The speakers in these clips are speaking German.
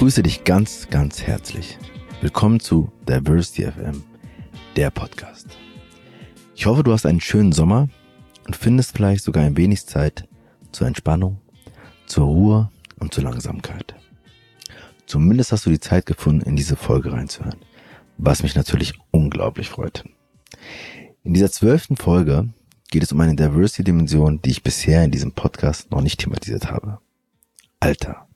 begrüße dich ganz, ganz herzlich. Willkommen zu Diversity FM, der Podcast. Ich hoffe, du hast einen schönen Sommer und findest vielleicht sogar ein wenig Zeit zur Entspannung, zur Ruhe und zur Langsamkeit. Zumindest hast du die Zeit gefunden, in diese Folge reinzuhören, was mich natürlich unglaublich freut. In dieser 12. Folge geht es um eine Diversity-Dimension, die ich bisher in diesem Podcast noch nicht thematisiert habe. Alter.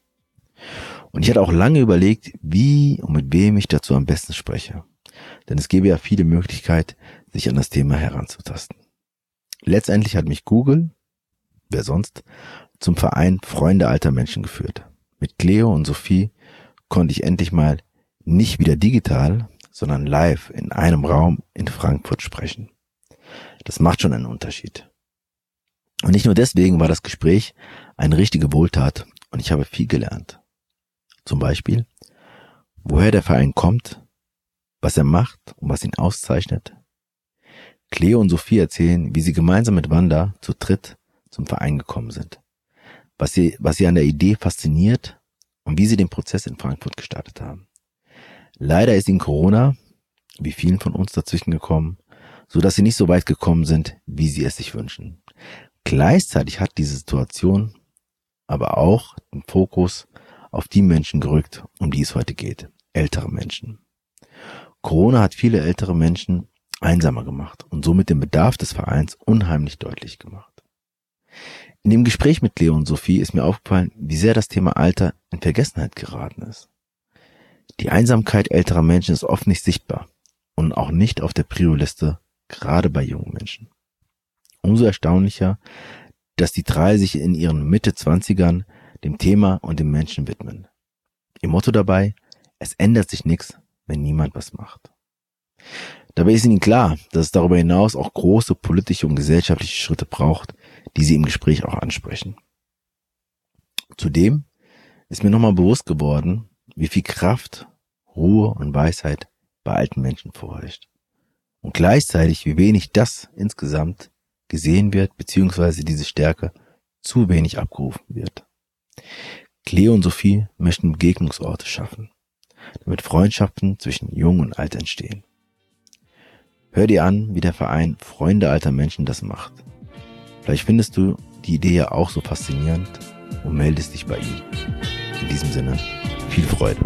Und ich hatte auch lange überlegt, wie und mit wem ich dazu am besten spreche. Denn es gäbe ja viele Möglichkeiten, sich an das Thema heranzutasten. Letztendlich hat mich Google, wer sonst, zum Verein Freunde alter Menschen geführt. Mit Cleo und Sophie konnte ich endlich mal nicht wieder digital, sondern live in einem Raum in Frankfurt sprechen. Das macht schon einen Unterschied. Und nicht nur deswegen war das Gespräch eine richtige Wohltat und ich habe viel gelernt. Zum Beispiel, woher der Verein kommt, was er macht und was ihn auszeichnet. Cleo und Sophie erzählen, wie sie gemeinsam mit Wanda zu dritt zum Verein gekommen sind, was sie an der Idee fasziniert und wie sie den Prozess in Frankfurt gestartet haben. Leider ist ihnen Corona, wie vielen von uns, dazwischen gekommen, so dass sie nicht so weit gekommen sind, wie sie es sich wünschen. Gleichzeitig hat diese Situation aber auch den Fokus auf die Menschen gerückt, um die es heute geht, ältere Menschen. Corona hat viele ältere Menschen einsamer gemacht und somit den Bedarf des Vereins unheimlich deutlich gemacht. In dem Gespräch mit Cleo und Sophie ist mir aufgefallen, wie sehr das Thema Alter in Vergessenheit geraten ist. Die Einsamkeit älterer Menschen ist oft nicht sichtbar und auch nicht auf der Prio-Liste, gerade bei jungen Menschen. Umso erstaunlicher, dass die drei sich in ihren Mitte-20ern dem Thema und dem Menschen widmen. Ihr Motto dabei: Es ändert sich nichts, wenn niemand was macht. Dabei ist ihnen klar, dass es darüber hinaus auch große politische und gesellschaftliche Schritte braucht, die sie im Gespräch auch ansprechen. Zudem ist mir nochmal bewusst geworden, wie viel Kraft, Ruhe und Weisheit bei alten Menschen vorherrscht. Und gleichzeitig, wie wenig das insgesamt gesehen wird, beziehungsweise diese Stärke zu wenig abgerufen wird. Cleo und Sophie möchten Begegnungsorte schaffen, damit Freundschaften zwischen Jung und Alt entstehen. Hör dir an, wie der Verein Freunde alter Menschen das macht. Vielleicht findest du die Idee ja auch so faszinierend und meldest dich bei ihm. In diesem Sinne, viel Freude.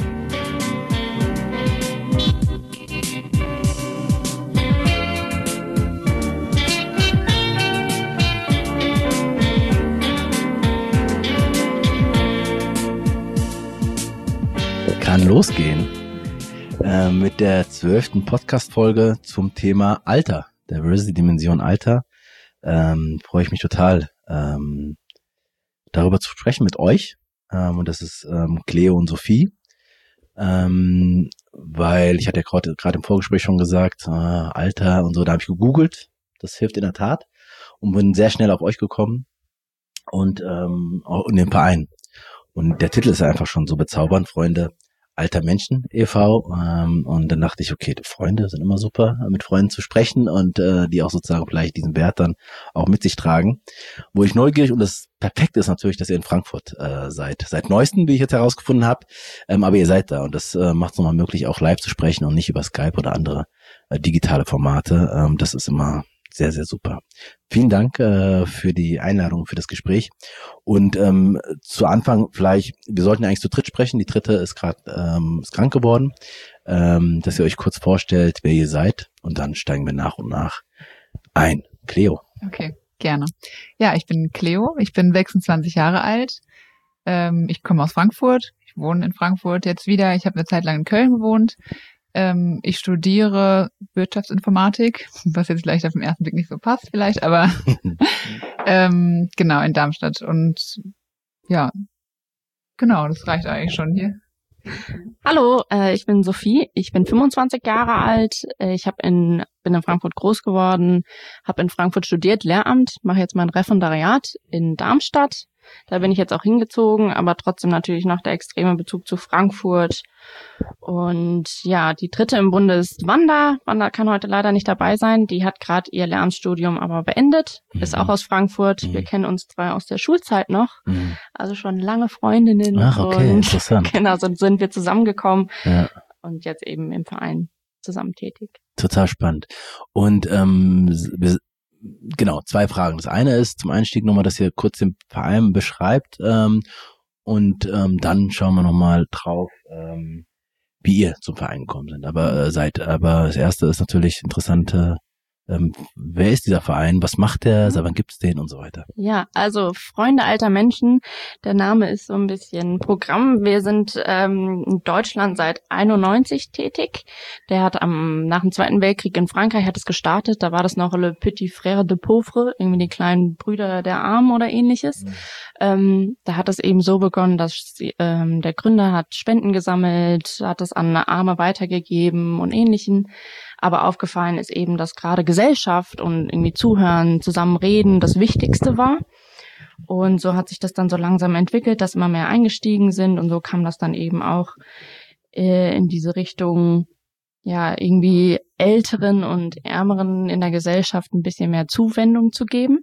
Kann losgehen mit der 12. Podcast-Folge zum Thema Alter, Diversity-Dimension Alter. Freue ich mich total, darüber zu sprechen mit euch. Und das ist Cleo und Sophie, weil ich hatte ja gerade im Vorgespräch schon gesagt, Alter und so, da habe ich gegoogelt. Das hilft in der Tat und bin sehr schnell auf euch gekommen und auch in den Verein. Und der Titel ist einfach schon so bezaubernd, Freunde alter Menschen e.V. Und dann dachte ich, okay, die Freunde sind immer super, mit Freunden zu sprechen und die auch sozusagen vielleicht diesen Wert dann auch mit sich tragen. Wo ich neugierig, und das Perfekte ist natürlich, dass ihr in Frankfurt seid. Seit neuestem, wie ich jetzt herausgefunden habe, aber ihr seid da und das macht es nochmal möglich, auch live zu sprechen und nicht über Skype oder andere digitale Formate. Das ist immer sehr, sehr super. Vielen Dank für die Einladung, für das Gespräch. Und zu Anfang vielleicht, wir sollten ja eigentlich zu dritt sprechen. Die dritte ist gerade ist krank geworden. Dass ihr euch kurz vorstellt, wer ihr seid. Und dann steigen wir nach und nach ein. Cleo. Okay, gerne. Ja, ich bin Cleo. Ich bin 26 Jahre alt. Ich komme aus Frankfurt. Ich wohne in Frankfurt jetzt wieder. Ich habe eine Zeit lang in Köln gewohnt. Ich studiere Wirtschaftsinformatik, was jetzt vielleicht auf den ersten Blick nicht so passt vielleicht, aber genau, in Darmstadt. Und ja, genau, das reicht eigentlich schon hier. Hallo, ich bin Sophie, ich bin 25 Jahre alt, ich bin in Frankfurt groß geworden, habe in Frankfurt studiert, Lehramt, mache jetzt mein Referendariat in Darmstadt Da bin ich jetzt auch hingezogen, aber trotzdem natürlich noch der extreme Bezug zu Frankfurt. Und ja, die dritte im Bunde ist Wanda. Wanda kann heute leider nicht dabei sein. Die hat gerade ihr Lehramtsstudium aber beendet, ist auch aus Frankfurt. Wir kennen uns zwar aus der Schulzeit noch, also schon lange Freundinnen. Ach, okay, interessant. Genau, so sind wir zusammengekommen und jetzt eben im Verein zusammen tätig. Total spannend. Und genau, 2 Fragen. Das eine ist zum Einstieg nochmal, dass ihr kurz den Verein beschreibt und dann schauen wir nochmal drauf, wie ihr zum Verein gekommen sind. Aber das erste ist natürlich interessant, wer ist dieser Verein, was macht der, seit wann gibt's den und so weiter? Ja, also Freunde alter Menschen, der Name ist so ein bisschen Programm. Wir sind in Deutschland seit 91 tätig. Der hat nach dem Zweiten Weltkrieg in Frankreich hat es gestartet, da war das noch Le Petit Frère de Pauvre, irgendwie die kleinen Brüder der Armen oder ähnliches. Da hat es eben so begonnen, dass der Gründer hat Spenden gesammelt, hat es an Arme weitergegeben und Ähnlichen. Aber aufgefallen ist eben, dass gerade Gesellschaft und irgendwie Zuhören, zusammen reden das Wichtigste war. Und so hat sich das dann so langsam entwickelt, dass immer mehr eingestiegen sind. Und so kam das dann eben auch in diese Richtung, ja, irgendwie Älteren und Ärmeren in der Gesellschaft ein bisschen mehr Zuwendung zu geben.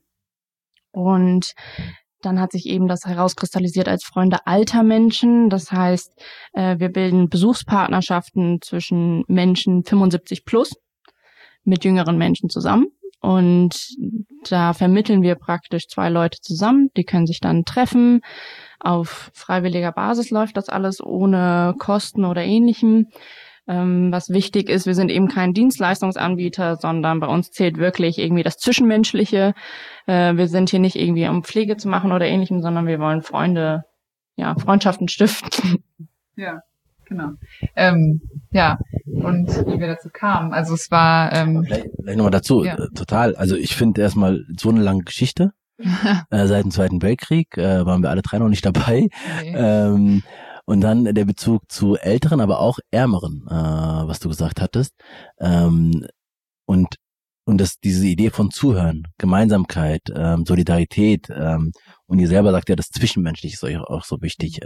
Und dann hat sich eben das herauskristallisiert als Freunde alter Menschen. Das heißt, wir bilden Besuchspartnerschaften zwischen Menschen 75 plus mit jüngeren Menschen zusammen. Und da vermitteln wir praktisch 2 Leute zusammen. Die können sich dann treffen. Auf freiwilliger Basis läuft das alles ohne Kosten oder Ähnlichem. Was wichtig ist, wir sind eben kein Dienstleistungsanbieter, sondern bei uns zählt wirklich irgendwie das Zwischenmenschliche. Wir sind hier nicht irgendwie, um Pflege zu machen oder Ähnlichem, sondern wir wollen Freundschaften stiften. Ja, genau. Ja, und wie wir dazu kamen, also es war... Vielleicht nochmal dazu, total. Also ich finde erstmal so eine lange Geschichte. Seit dem Zweiten Weltkrieg waren wir alle 3 noch nicht dabei. Okay. Und dann der Bezug zu Älteren, aber auch Ärmeren, was du gesagt hattest. Und diese Idee von Zuhören, Gemeinsamkeit, Solidarität, und ihr selber sagt ja, das Zwischenmenschliche ist euch auch so wichtig.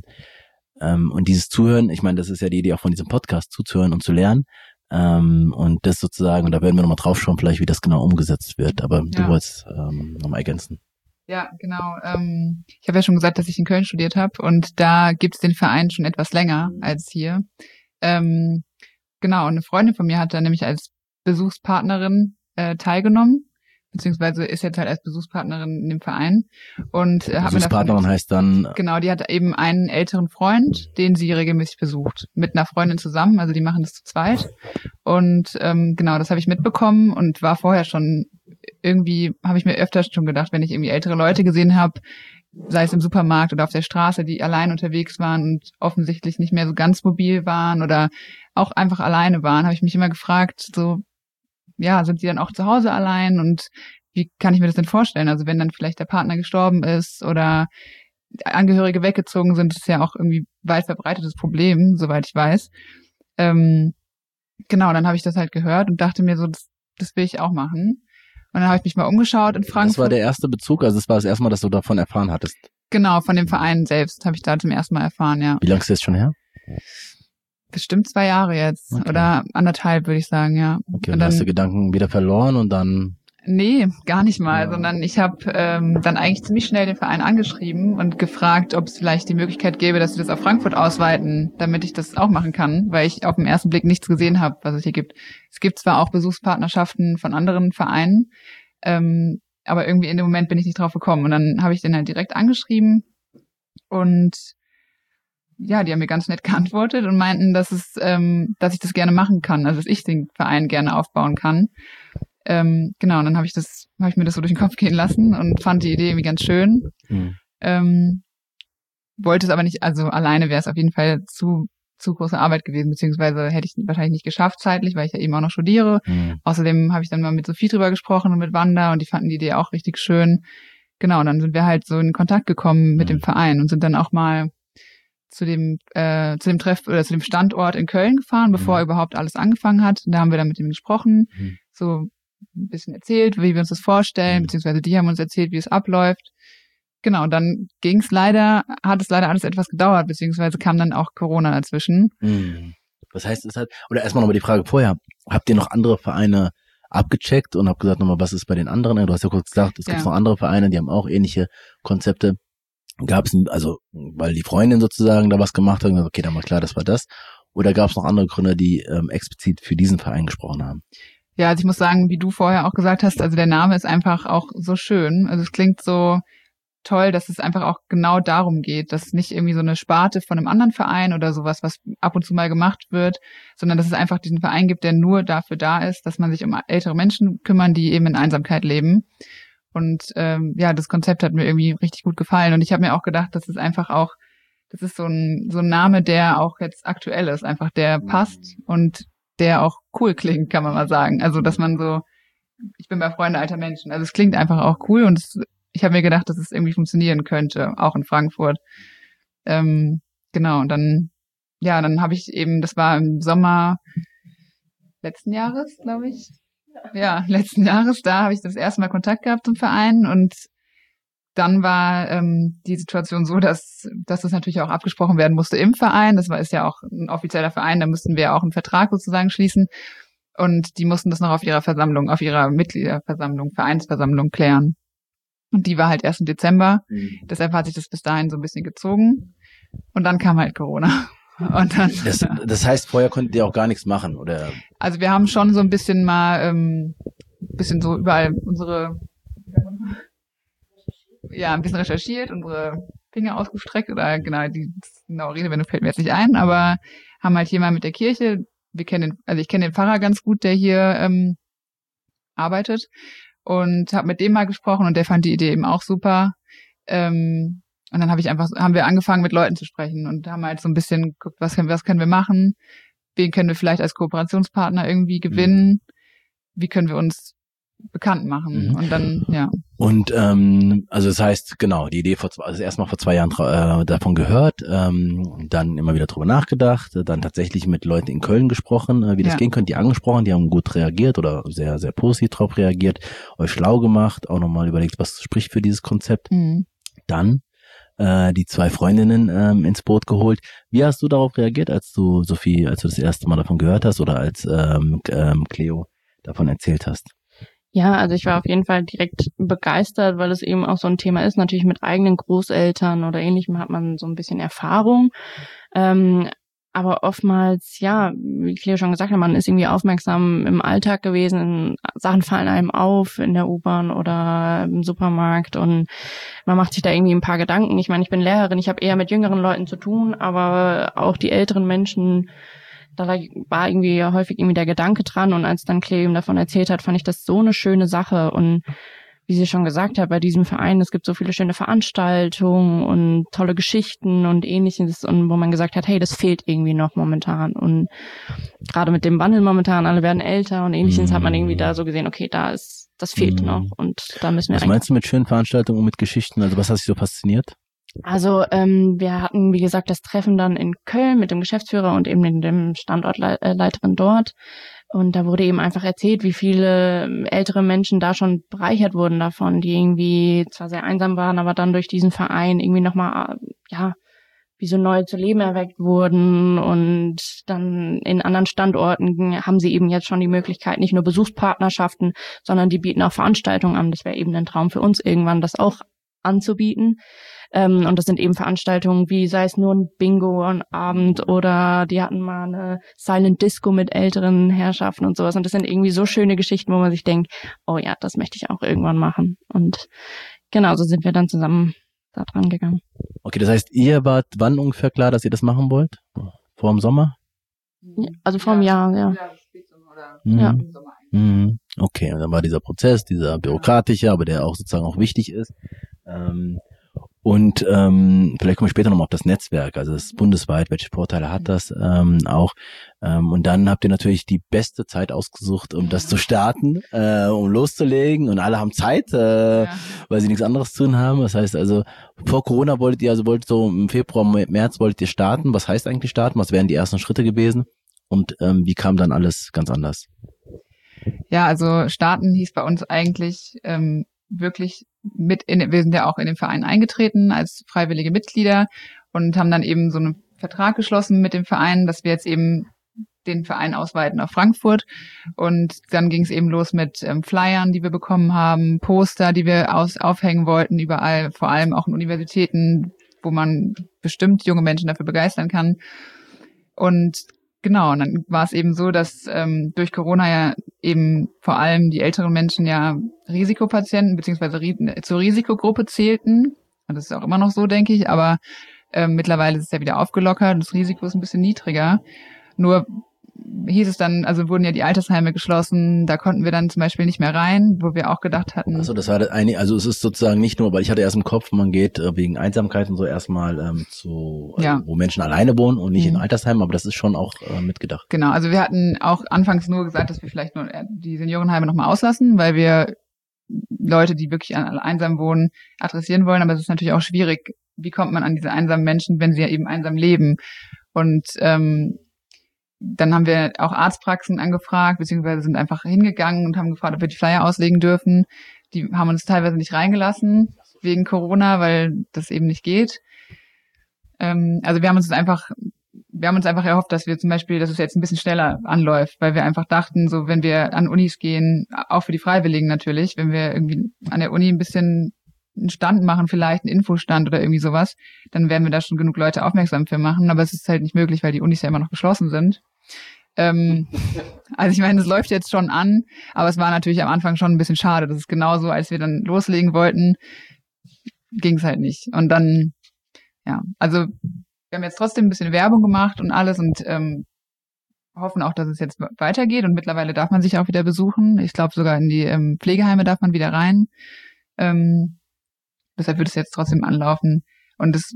Und dieses Zuhören, ich meine, das ist ja die Idee auch von diesem Podcast, zuzuhören und zu lernen. Und das sozusagen, und da werden wir nochmal drauf schauen, vielleicht wie das genau umgesetzt wird. Aber du wolltest nochmal ergänzen. Ja, genau. Ich habe ja schon gesagt, dass ich in Köln studiert habe und da gibt es den Verein schon etwas länger als hier. Genau, und eine Freundin von mir hat da nämlich als Besuchspartnerin teilgenommen, beziehungsweise ist jetzt halt als Besuchspartnerin in dem Verein. Und Besuchspartnerin heißt dann... Genau, die hat eben einen älteren Freund, den sie regelmäßig besucht, mit einer Freundin zusammen, also die machen das zu zweit. Und genau, das habe ich mitbekommen und war vorher schon... Irgendwie habe ich mir öfter schon gedacht, wenn ich irgendwie ältere Leute gesehen habe, sei es im Supermarkt oder auf der Straße, die allein unterwegs waren und offensichtlich nicht mehr so ganz mobil waren oder auch einfach alleine waren, habe ich mich immer gefragt, so, ja, sind sie dann auch zu Hause allein und wie kann ich mir das denn vorstellen? Also wenn dann vielleicht der Partner gestorben ist oder Angehörige weggezogen sind, ist ja auch irgendwie weit verbreitetes Problem, soweit ich weiß. Genau, dann habe ich das halt gehört und dachte mir so, das will ich auch machen. Und dann habe ich mich mal umgeschaut in Frankfurt. Das war der erste Bezug, also das war das erste Mal, dass du davon erfahren hattest? Genau, von dem Verein selbst habe ich da zum ersten Mal erfahren, ja. Wie lange ist das schon her? Bestimmt 2 Jahre jetzt, oder 1,5, würde ich sagen, ja. Okay, und dann hast du Gedanken wieder verloren und dann... Nee, gar nicht mal, sondern ich habe dann eigentlich ziemlich schnell den Verein angeschrieben und gefragt, ob es vielleicht die Möglichkeit gäbe, dass sie das auf Frankfurt ausweiten, damit ich das auch machen kann, weil ich auf den ersten Blick nichts gesehen habe, was es hier gibt. Es gibt zwar auch Besuchspartnerschaften von anderen Vereinen, aber irgendwie in dem Moment bin ich nicht drauf gekommen. Und dann habe ich den halt direkt angeschrieben und ja, die haben mir ganz nett geantwortet und meinten, dass ich das gerne machen kann, also dass ich den Verein gerne aufbauen kann. Genau, und dann habe ich mir das so durch den Kopf gehen lassen und fand die Idee irgendwie ganz schön. Wollte es aber nicht, also alleine wäre es auf jeden Fall zu große Arbeit gewesen, beziehungsweise hätte ich wahrscheinlich nicht geschafft zeitlich, weil ich ja eben auch noch studiere. Außerdem habe ich dann mal mit Sophie drüber gesprochen und mit Wanda und die fanden die Idee auch richtig schön. Genau, und dann sind wir halt so in Kontakt gekommen mit dem Verein und sind dann auch mal zu dem Treff oder zu dem Standort in Köln gefahren, bevor überhaupt alles angefangen hat. Da haben wir dann mit ihm gesprochen, so ein bisschen erzählt, wie wir uns das vorstellen, beziehungsweise die haben uns erzählt, wie es abläuft. Genau, dann hat es leider alles etwas gedauert, beziehungsweise kam dann auch Corona dazwischen. Das heißt, oder erstmal nochmal die Frage vorher, habt ihr noch andere Vereine abgecheckt und habt gesagt nochmal, was ist bei den anderen? Du hast ja kurz gesagt, es gibt noch andere Vereine, die haben auch ähnliche Konzepte. Gab es, also, weil die Freundin sozusagen da was gemacht hat, okay, dann war klar, das war das. Oder gab es noch andere Gründer, die explizit für diesen Verein gesprochen haben? Ja, also ich muss sagen, wie du vorher auch gesagt hast, also der Name ist einfach auch so schön. Also es klingt so toll, dass es einfach auch genau darum geht, dass nicht irgendwie so eine Sparte von einem anderen Verein oder sowas, was ab und zu mal gemacht wird, sondern dass es einfach diesen Verein gibt, der nur dafür da ist, dass man sich um ältere Menschen kümmern, die eben in Einsamkeit leben. Und das Konzept hat mir irgendwie richtig gut gefallen. Und ich habe mir auch gedacht, das ist so ein Name, der auch jetzt aktuell ist, einfach der passt und der auch cool klingt, kann man mal sagen. Also dass man so, ich bin bei Freunde alter Menschen, also es klingt einfach auch cool und ich habe mir gedacht, dass es irgendwie funktionieren könnte, auch in Frankfurt. Genau, und dann habe ich eben, das war im Sommer letzten Jahres, glaube ich. Ja, letzten Jahres, da habe ich das erste Mal Kontakt gehabt zum Verein und dann war die Situation so, dass das natürlich auch abgesprochen werden musste im Verein. Ist ja auch ein offizieller Verein, da mussten wir auch einen Vertrag sozusagen schließen und die mussten das noch auf ihrer Mitgliederversammlung, Vereinsversammlung klären. Und die war halt erst im Dezember. Deshalb hat sich das bis dahin so ein bisschen gezogen. Und dann kam halt Corona. Und dann, das heißt, vorher konntet ihr auch gar nichts machen, oder? Also wir haben schon so ein bisschen mal, bisschen so überall ein bisschen recherchiert, unsere Finger ausgestreckt oder genau, die genaue Redewendung fällt mir jetzt nicht ein, aber haben halt hier mal mit der Kirche, ich kenne den Pfarrer ganz gut, der hier arbeitet. Und habe mit dem mal gesprochen und der fand die Idee eben auch super. Und dann haben wir angefangen mit Leuten zu sprechen und haben halt so ein bisschen geguckt, was können wir machen, wen können wir vielleicht als Kooperationspartner irgendwie gewinnen, wie können wir uns bekannt machen und dann, ja. Und also das heißt, genau, die Idee erstmal vor 2 Jahren davon gehört, dann immer wieder drüber nachgedacht, dann tatsächlich mit Leuten in Köln gesprochen, wie das gehen könnte, die angesprochen, die haben gut reagiert oder sehr, sehr positiv drauf reagiert, euch schlau gemacht, auch nochmal überlegt, was spricht für dieses Konzept. Dann die 2 Freundinnen ins Boot geholt. Wie hast du darauf reagiert, als du das erste Mal davon gehört hast oder als Cleo davon erzählt hast? Ja, also ich war auf jeden Fall direkt begeistert, weil es eben auch so ein Thema ist. Natürlich mit eigenen Großeltern oder Ähnlichem hat man so ein bisschen Erfahrung. Aber oftmals, ja, wie Cleo schon gesagt hat, man ist irgendwie aufmerksam im Alltag gewesen. Sachen fallen einem auf in der U-Bahn oder im Supermarkt und man macht sich da irgendwie ein paar Gedanken. Ich meine, ich bin Lehrerin, ich habe eher mit jüngeren Leuten zu tun, aber auch die älteren Menschen, da war irgendwie häufig irgendwie der Gedanke dran und als dann Cleo ihm davon erzählt hat, fand ich das so eine schöne Sache und wie sie schon gesagt hat, bei diesem Verein, es gibt so viele schöne Veranstaltungen und tolle Geschichten und Ähnliches und wo man gesagt hat, hey, das fehlt irgendwie noch momentan und gerade mit dem Wandel momentan, alle werden älter und Ähnliches, hat man irgendwie da so gesehen, okay, das fehlt noch und da müssen wir Was meinst du mit schönen Veranstaltungen und mit Geschichten? Also was hat dich so fasziniert? Also wir hatten, wie gesagt, das Treffen dann in Köln mit dem Geschäftsführer und eben mit dem Standortleiterin dort. Und da wurde eben einfach erzählt, wie viele ältere Menschen da schon bereichert wurden davon, die irgendwie zwar sehr einsam waren, aber dann durch diesen Verein irgendwie nochmal, ja, wie so neu zu Leben erweckt wurden. Und dann in anderen Standorten haben sie eben jetzt schon die Möglichkeit, nicht nur Besuchspartnerschaften, sondern die bieten auch Veranstaltungen an. Das wäre eben ein Traum für uns irgendwann, das auch anzubieten. Und das sind eben Veranstaltungen wie, sei es nur ein Bingo am Abend oder die hatten mal eine Silent Disco mit älteren Herrschaften und sowas. Und das sind irgendwie so schöne Geschichten, wo man sich denkt, oh ja, das möchte ich auch irgendwann machen. Und genau, so sind wir dann zusammen da dran gegangen. Okay, das heißt, ihr wart wann ungefähr klar, dass ihr das machen wollt? Vor dem Sommer? Ja, also vor einem Jahr, ja. Ja. Okay, und dann war dieser Prozess, dieser bürokratische, aber der auch sozusagen auch wichtig ist. Und vielleicht kommen wir später nochmal auf das Netzwerk, also das ist bundesweit, welche Vorteile hat das auch. Und dann habt ihr natürlich die beste Zeit ausgesucht, um das zu starten, um loszulegen und alle haben Zeit, weil sie nichts anderes zu tun haben. Das heißt also, vor Corona wolltet so im Februar, März wolltet ihr starten. Was heißt eigentlich starten? Was wären die ersten Schritte gewesen? Und wie kam dann alles ganz anders? Ja, also starten hieß bei uns eigentlich, wirklich wir sind ja auch in den Verein eingetreten als freiwillige Mitglieder und haben dann eben so einen Vertrag geschlossen mit dem Verein, dass wir jetzt eben den Verein ausweiten auf Frankfurt. Und dann ging es eben los mit Flyern, die wir bekommen haben, Poster, die wir aufhängen wollten, überall, vor allem auch in Universitäten, wo man bestimmt junge Menschen dafür begeistern kann. Und genau, und dann war es eben so, dass durch Corona ja eben vor allem die älteren Menschen ja Risikopatienten beziehungsweise zur Risikogruppe zählten. Und das ist auch immer noch so, denke ich, aber mittlerweile ist es ja wieder aufgelockert, das Risiko ist ein bisschen niedriger. Nur hieß es dann, also wurden ja die Altersheime geschlossen, da konnten wir dann zum Beispiel nicht mehr rein, wo wir auch gedacht hatten. Also das war das eine, also es ist sozusagen nicht nur, weil ich hatte erst im Kopf, man geht wegen Einsamkeit und so erstmal wo Menschen alleine wohnen und nicht in Altersheimen, aber das ist schon auch mitgedacht. Genau, also wir hatten auch anfangs nur gesagt, dass wir vielleicht nur die Seniorenheime nochmal auslassen, weil wir Leute, die wirklich einsam wohnen, adressieren wollen, aber es ist natürlich auch schwierig, wie kommt man an diese einsamen Menschen, wenn sie ja eben einsam leben. Und dann haben wir auch Arztpraxen angefragt, beziehungsweise sind einfach hingegangen und haben gefragt, ob wir die Flyer auslegen dürfen. Die haben uns teilweise nicht reingelassen wegen Corona, weil das eben nicht geht. Also wir haben uns einfach erhofft, dass wir zum Beispiel, dass es jetzt ein bisschen schneller anläuft, weil wir einfach dachten, so wenn wir an Unis gehen, auch für die Freiwilligen natürlich, wenn wir irgendwie an der Uni ein bisschen einen Stand machen, vielleicht einen Infostand oder irgendwie sowas, dann werden wir da schon genug Leute aufmerksam für machen. Aber es ist halt nicht möglich, weil die Unis ja immer noch geschlossen sind. Also ich meine, es läuft jetzt schon an, aber es war natürlich am Anfang schon ein bisschen schade. Das ist genauso, als wir dann loslegen wollten, ging es halt nicht. Und dann, ja, also wir haben jetzt trotzdem ein bisschen Werbung gemacht und alles und hoffen auch, dass es jetzt weitergeht. Und mittlerweile darf man sich auch wieder besuchen. Ich glaube, sogar in die Pflegeheime darf man wieder rein. Deshalb wird es jetzt trotzdem anlaufen. Und das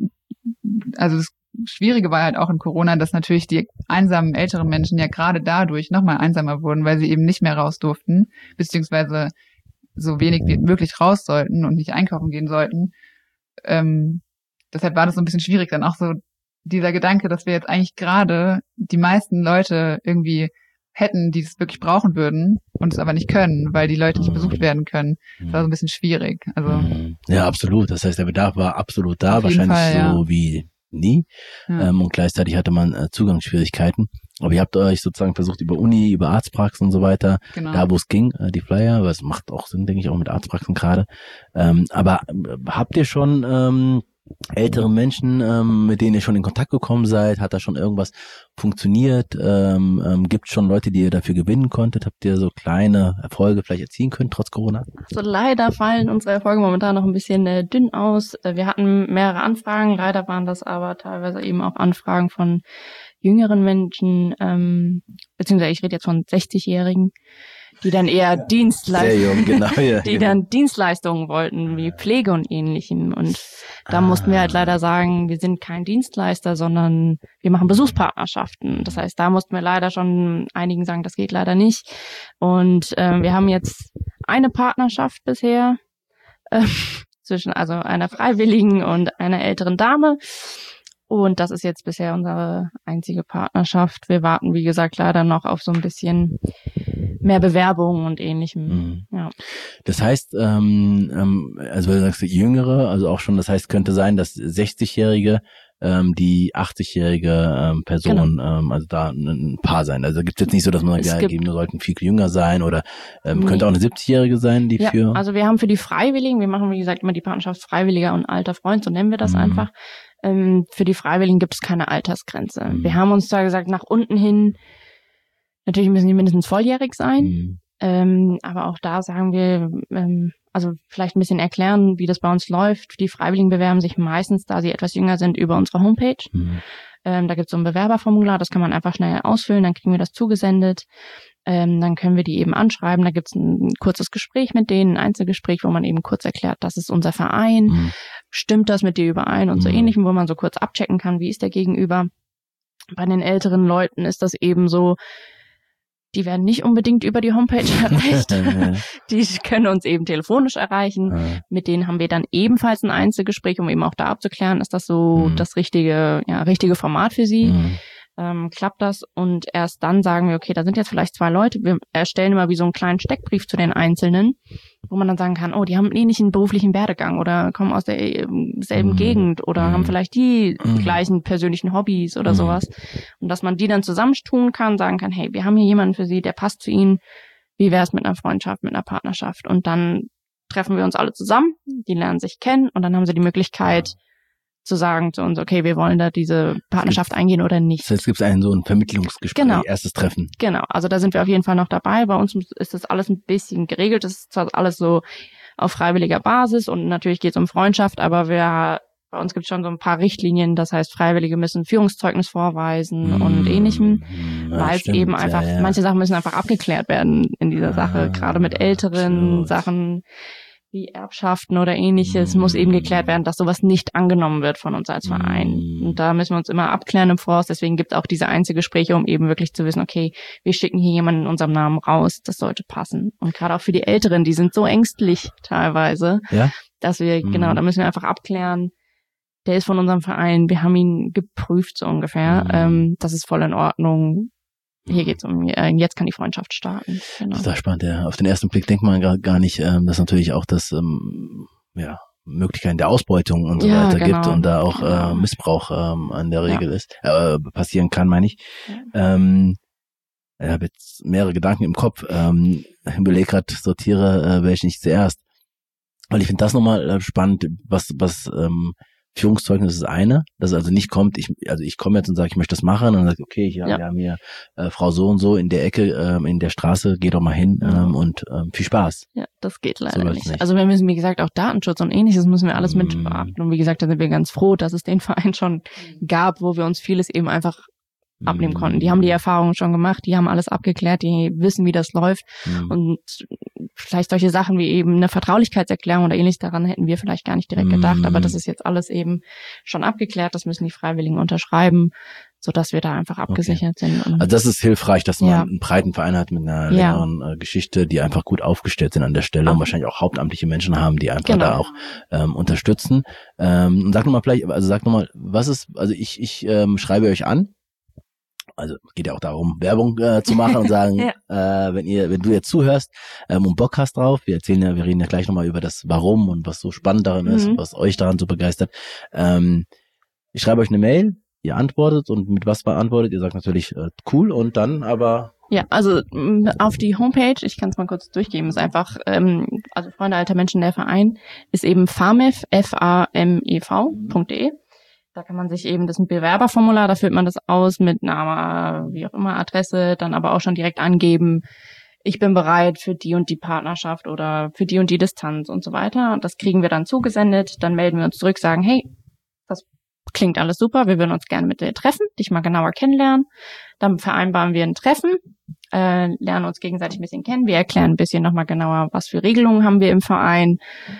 Schwierige war halt auch in Corona, dass natürlich die einsamen älteren Menschen ja gerade dadurch nochmal einsamer wurden, weil sie eben nicht mehr raus durften, beziehungsweise so wenig wie möglich raus sollten und nicht einkaufen gehen sollten. Deshalb war das so ein bisschen schwierig, dann auch so dieser Gedanke, dass wir jetzt eigentlich gerade die meisten Leute irgendwie hätten, die es wirklich brauchen würden und es aber nicht können, weil die Leute nicht besucht werden können. Das war so ein bisschen schwierig. Also ja, absolut. Das heißt, der Bedarf war absolut da, wahrscheinlich Fall, so wie nie. Ja. Und gleichzeitig hatte man Zugangsschwierigkeiten. Aber ihr habt euch sozusagen versucht, über Uni, über Arztpraxen und so weiter, da wo es ging, die Flyer, aber es macht auch Sinn, denke ich, auch mit Arztpraxen gerade. Aber habt ihr schon ältere Menschen, mit denen ihr schon in Kontakt gekommen seid? Hat da schon irgendwas funktioniert? Gibt es schon Leute, die ihr dafür gewinnen konntet? Habt ihr so kleine Erfolge vielleicht erzielen können, trotz Corona? Also leider fallen unsere Erfolge momentan noch ein bisschen dünn aus. Wir hatten mehrere Anfragen, leider waren das aber teilweise eben auch Anfragen von jüngeren Menschen, beziehungsweise ich rede jetzt von 60-Jährigen, die dann eher Dienstleistungen wollten, wie Pflege und Ähnlichem. Und da mussten wir halt leider sagen, wir sind kein Dienstleister, sondern wir machen Besuchspartnerschaften. Das heißt, da mussten wir leider schon einigen sagen, das geht leider nicht. Und wir haben jetzt eine Partnerschaft bisher zwischen also einer Freiwilligen und einer älteren Dame. Und das ist jetzt bisher unsere einzige Partnerschaft. Wir warten, wie gesagt, leider noch auf so ein bisschen mehr Bewerbungen und Ähnlichem. Ja. Das heißt, also wenn du sagst Jüngere, also auch schon, das heißt, könnte sein, dass 60-Jährige die 80-jährige Person, also da ein Paar sein. Also gibt es jetzt nicht so, dass man sagt, ja, die sollten viel jünger sein oder könnte auch eine 70-jährige sein, die für... Also wir haben für die Freiwilligen, wir machen, wie gesagt, immer die Partnerschaft Freiwilliger und alter Freund, so nennen wir das einfach. Für die Freiwilligen gibt es keine Altersgrenze. Wir haben uns da gesagt, nach unten hin, natürlich müssen die mindestens volljährig sein, aber auch da sagen wir, also vielleicht ein bisschen erklären, wie das bei uns läuft. Die Freiwilligen bewerben sich meistens, da sie etwas jünger sind, über unsere Homepage. Da gibt es so ein Bewerberformular, das kann man einfach schnell ausfüllen, dann kriegen wir das zugesendet. Dann können wir die eben anschreiben, da gibt es ein kurzes Gespräch mit denen, ein Einzelgespräch, wo man eben kurz erklärt, das ist unser Verein, stimmt das mit dir überein und so Ähnlichem, wo man so kurz abchecken kann, wie ist der Gegenüber. Bei den älteren Leuten ist das eben so, die werden nicht unbedingt über die Homepage erreicht. Die können uns eben telefonisch erreichen. Mit denen haben wir dann ebenfalls ein Einzelgespräch, um eben auch da abzuklären, ist das so das richtige Format für sie. klappt das und erst dann sagen wir, okay, da sind jetzt vielleicht 2 Leute, wir erstellen immer wie so einen kleinen Steckbrief zu den Einzelnen, wo man dann sagen kann, oh, die haben einen ähnlichen beruflichen Werdegang oder kommen aus der selben Gegend oder haben vielleicht die gleichen persönlichen Hobbys oder sowas und dass man die dann zusammentun kann, sagen kann, hey, wir haben hier jemanden für sie, der passt zu ihnen, wie wäre es mit einer Freundschaft, mit einer Partnerschaft und dann treffen wir uns alle zusammen, die lernen sich kennen und dann haben sie die Möglichkeit, zu sagen zu uns, okay, wir wollen da diese Partnerschaft eingehen oder nicht. Das heißt, es gibt so ein Vermittlungsgespräch, erstes Treffen. Genau, also da sind wir auf jeden Fall noch dabei. Bei uns ist das alles ein bisschen geregelt. Das ist zwar alles so auf freiwilliger Basis und natürlich geht es um Freundschaft, aber bei uns gibt es schon so ein paar Richtlinien, das heißt, Freiwillige müssen Führungszeugnis vorweisen und ähnlichem, weil es eben einfach, manche Sachen müssen einfach abgeklärt werden in dieser Sache, gerade mit älteren Sachen, wie Erbschaften oder ähnliches, muss eben geklärt werden, dass sowas nicht angenommen wird von uns als Verein. Und da müssen wir uns immer abklären im Voraus. Deswegen gibt es auch diese Einzelgespräche, um eben wirklich zu wissen, okay, wir schicken hier jemanden in unserem Namen raus, das sollte passen. Und gerade auch für die Älteren, die sind so ängstlich teilweise, dass wir, da müssen wir einfach abklären, der ist von unserem Verein, wir haben ihn geprüft so ungefähr, das ist voll in Ordnung. Hier geht's jetzt kann die Freundschaft starten. Genau. Das ist spannend, ja. Auf den ersten Blick denkt man gar nicht, dass natürlich auch das, Möglichkeiten der Ausbeutung und so weiter gibt und da auch Missbrauch an der Regel ist, passieren kann, meine ich. Ja. Ich habe jetzt mehrere Gedanken im Kopf. Überlege gerade, sortiere, welche nicht zuerst. Weil ich finde das nochmal spannend, was Führungszeugnis ist eine, dass es also nicht kommt, ich komme jetzt und sage, ich möchte das machen und dann sage ich, okay, wir haben hier Frau so und so in der Ecke, in der Straße, geh doch mal hin und viel Spaß. Ja, das geht leider nicht. Also wir müssen, wie gesagt, auch Datenschutz und ähnliches müssen wir alles mit beachten und wie gesagt, da sind wir ganz froh, dass es den Verein schon gab, wo wir uns vieles eben einfach abnehmen konnten. Die haben die Erfahrungen schon gemacht, die haben alles abgeklärt, die wissen, wie das läuft und vielleicht solche Sachen wie eben eine Vertraulichkeitserklärung oder ähnliches, daran hätten wir vielleicht gar nicht direkt gedacht, aber das ist jetzt alles eben schon abgeklärt, das müssen die Freiwilligen unterschreiben, sodass wir da einfach abgesichert sind. Und also das ist hilfreich, dass man einen breiten Verein hat mit einer längeren Geschichte, die einfach gut aufgestellt sind an der Stelle und wahrscheinlich auch hauptamtliche Menschen haben, die einfach da auch unterstützen. Und sag nochmal, was ist, also ich schreibe euch an, also geht ja auch darum, Werbung zu machen und sagen, wenn du jetzt zuhörst und Bock hast drauf, wir reden ja gleich nochmal über das Warum und was so spannend daran ist, was euch daran so begeistert. Ich schreibe euch eine Mail, ihr antwortet und mit was beantwortet, ihr sagt natürlich cool und dann aber... Ja, also auf die Homepage, ich kann es mal kurz durchgeben, ist einfach, also Freunde alter Menschen, der Verein, ist eben famev, famev.de. Da kann man sich eben, das ist ein Bewerberformular, da füllt man das aus mit Name, wie auch immer, Adresse, dann aber auch schon direkt angeben, ich bin bereit für die und die Partnerschaft oder für die und die Distanz und so weiter. Und das kriegen wir dann zugesendet, dann melden wir uns zurück, sagen, hey, das klingt alles super, wir würden uns gerne mit dir treffen, dich mal genauer kennenlernen. Dann vereinbaren wir ein Treffen, lernen uns gegenseitig ein bisschen kennen, wir erklären ein bisschen nochmal genauer, was für Regelungen haben wir im Verein.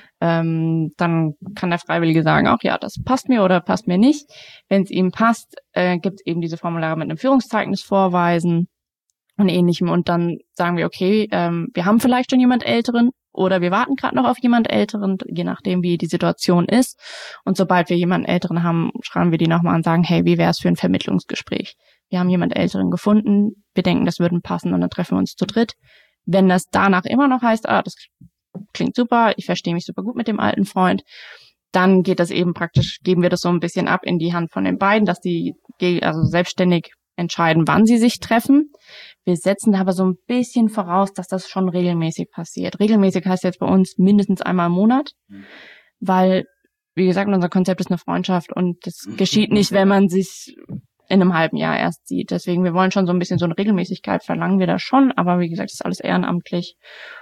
Dann kann der Freiwillige sagen, auch ja, das passt mir oder passt mir nicht. Wenn es ihm passt, gibt es eben diese Formulare mit einem Führungszeugnis vorweisen und ähnlichem. Und dann sagen wir, okay, wir haben vielleicht schon jemand Älteren oder wir warten gerade noch auf jemand Älteren, je nachdem, wie die Situation ist. Und sobald wir jemanden Älteren haben, schreiben wir die nochmal und sagen, hey, wie wäre es für ein Vermittlungsgespräch? Wir haben jemand Älteren gefunden, wir denken, das würde passen und dann treffen wir uns zu dritt. Wenn das danach immer noch heißt, das klingt super, ich verstehe mich super gut mit dem alten Freund, dann geht das eben praktisch, geben wir das so ein bisschen ab in die Hand von den beiden, dass die also selbstständig entscheiden, wann sie sich treffen. Wir setzen aber so ein bisschen voraus, dass das schon regelmäßig passiert. Regelmäßig heißt jetzt bei uns mindestens einmal im Monat, weil, wie gesagt, unser Konzept ist eine Freundschaft und das geschieht nicht, wenn man sich in einem halben Jahr erst sieht. Deswegen, wir wollen schon so ein bisschen so eine Regelmäßigkeit, verlangen wir da schon, aber wie gesagt, das ist alles ehrenamtlich.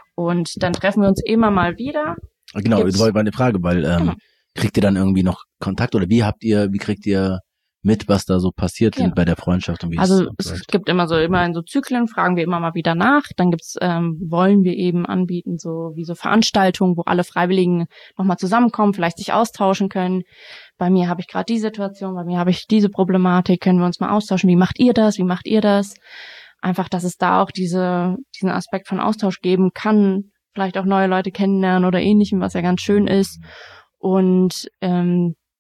Und dann treffen wir uns immer mal wieder. Genau, das war meine Frage, weil kriegt ihr dann irgendwie noch Kontakt oder wie kriegt ihr mit, was da so passiert bei der Freundschaft? Und wie also es gibt immer in so Zyklen, fragen wir immer mal wieder nach. Dann wollen wir eben anbieten, so Veranstaltungen, wo alle Freiwilligen nochmal zusammenkommen, vielleicht sich austauschen können. Bei mir habe ich gerade die Situation, bei mir habe ich diese Problematik, können wir uns mal austauschen. Wie macht ihr das? Wie macht ihr das? Einfach, dass es da auch diesen Aspekt von Austausch geben kann, vielleicht auch neue Leute kennenlernen oder ähnlichem, was ja ganz schön ist. Und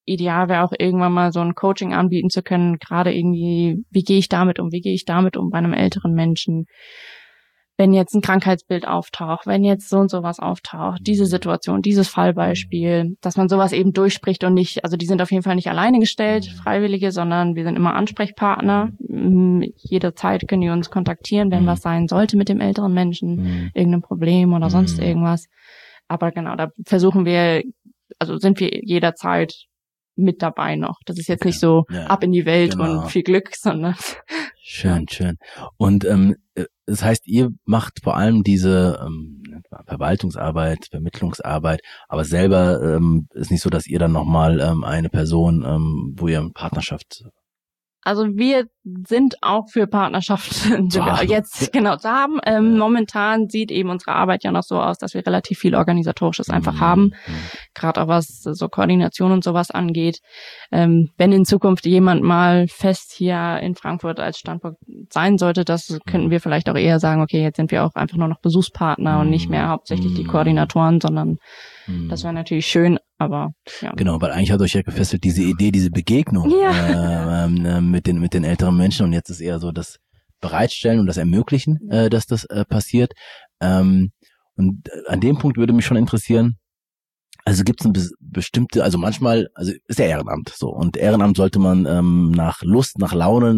ideal wäre auch irgendwann mal so ein Coaching anbieten zu können, gerade irgendwie, wie gehe ich damit um bei einem älteren Menschen, wenn jetzt ein Krankheitsbild auftaucht, wenn jetzt so und sowas auftaucht, diese Situation, dieses Fallbeispiel, dass man sowas eben durchspricht und nicht, also die sind auf jeden Fall nicht alleine gestellt, Freiwillige, sondern wir sind immer Ansprechpartner. Jederzeit können die uns kontaktieren, wenn was sein sollte mit dem älteren Menschen, irgendein Problem oder sonst irgendwas. Aber genau, da versuchen wir, also sind wir jederzeit mit dabei noch. Das ist jetzt nicht so ab in die Welt und viel Glück, sondern schön. Und das heißt, ihr macht vor allem diese Verwaltungsarbeit, Vermittlungsarbeit, aber selber ist nicht so, dass ihr dann nochmal eine Person, wo ihr eine Partnerschaft. Also wir sind auch für Partnerschaften jetzt zu haben. Momentan sieht eben unsere Arbeit ja noch so aus, dass wir relativ viel Organisatorisches einfach haben, gerade auch was so Koordination und sowas angeht. Wenn in Zukunft jemand mal fest hier in Frankfurt als Standort sein sollte, das könnten wir vielleicht auch eher sagen, okay, jetzt sind wir auch einfach nur noch Besuchspartner und nicht mehr hauptsächlich die Koordinatoren, sondern das wäre natürlich schön, aber ja. Genau, weil eigentlich hat euch ja gefesselt diese Idee, diese Begegnung mit den älteren Menschen, und jetzt ist eher so das Bereitstellen und das Ermöglichen, dass das passiert. Und an dem Punkt würde mich schon interessieren, also gibt es eine bestimmte, also manchmal, also ist ja Ehrenamt so, und Ehrenamt sollte man nach Lust, nach Laune,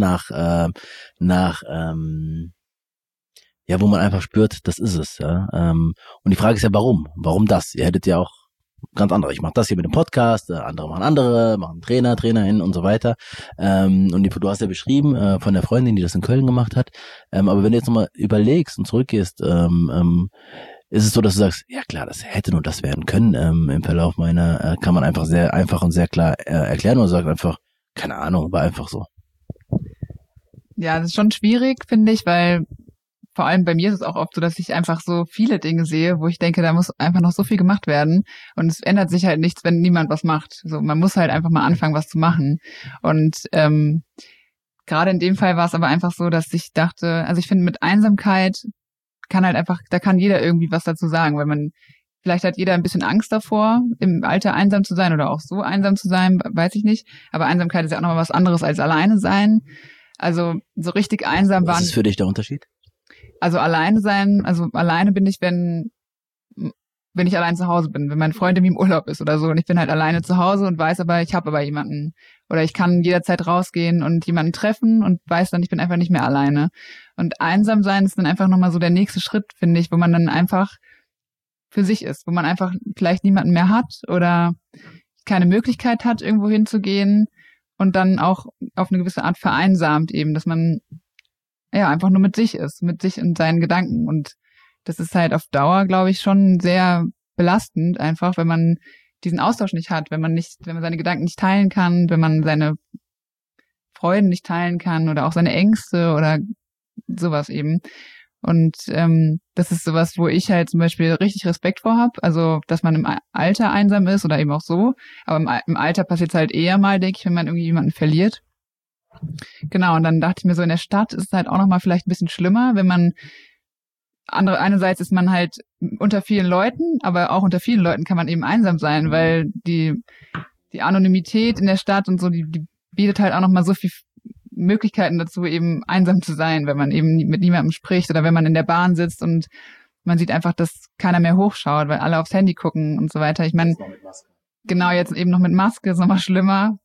ja, wo man einfach spürt, das ist es. Ja. Und die Frage ist ja, warum? Warum das? Ihr hättet ja auch ganz andere. Ich mache das hier mit dem Podcast, andere machen Trainer, Trainerinnen und so weiter. Und du hast ja beschrieben von der Freundin, die das in Köln gemacht hat. Aber wenn du jetzt nochmal überlegst und zurückgehst, ist es so, dass du sagst, ja klar, das hätte nur das werden können. Im Verlauf meiner kann man einfach sehr einfach und sehr klar erklären, oder sagt einfach, keine Ahnung, war einfach so. Ja, das ist schon schwierig, finde ich, weil vor allem bei mir ist es auch oft so, dass ich einfach so viele Dinge sehe, wo ich denke, da muss einfach noch so viel gemacht werden. Und es ändert sich halt nichts, wenn niemand was macht. So, man muss halt einfach mal anfangen, was zu machen. Und gerade in dem Fall war es aber einfach so, dass ich dachte, also ich finde, mit Einsamkeit da kann jeder irgendwie was dazu sagen, weil vielleicht hat jeder ein bisschen Angst davor, im Alter einsam zu sein oder auch so einsam zu sein, weiß ich nicht. Aber Einsamkeit ist ja auch nochmal was anderes als alleine sein. Also so richtig einsam waren. Was ist für dich der Unterschied? Also alleine sein, also alleine bin ich, wenn ich allein zu Hause bin, wenn mein Freund im Urlaub ist oder so, und ich bin halt alleine zu Hause und weiß aber, ich habe aber jemanden, oder ich kann jederzeit rausgehen und jemanden treffen und weiß dann, ich bin einfach nicht mehr alleine. Und einsam sein ist dann einfach nochmal so der nächste Schritt, finde ich, wo man dann einfach für sich ist, wo man einfach vielleicht niemanden mehr hat oder keine Möglichkeit hat, irgendwo hinzugehen und dann auch auf eine gewisse Art vereinsamt eben, dass man ja einfach nur mit sich ist, mit sich und seinen Gedanken. Und das ist halt auf Dauer, glaube ich, schon sehr belastend, einfach, wenn man diesen Austausch nicht hat, wenn man seine Gedanken nicht teilen kann, wenn man seine Freuden nicht teilen kann oder auch seine Ängste oder sowas eben. Und das ist sowas, wo ich halt zum Beispiel richtig Respekt vor habe, also dass man im Alter einsam ist oder eben auch so. Aber im Alter passiert es halt eher mal, denke ich, wenn man irgendwie jemanden verliert. Genau, und dann dachte ich mir so, in der Stadt ist es halt auch nochmal vielleicht ein bisschen schlimmer, wenn man einerseits ist man halt unter vielen Leuten, aber auch unter vielen Leuten kann man eben einsam sein, weil die Anonymität in der Stadt und so, die bietet halt auch nochmal so viel Möglichkeiten dazu, eben einsam zu sein, wenn man eben mit niemandem spricht oder wenn man in der Bahn sitzt und man sieht einfach, dass keiner mehr hochschaut, weil alle aufs Handy gucken und so weiter. Ich meine, genau, jetzt eben noch mit Maske ist nochmal schlimmer.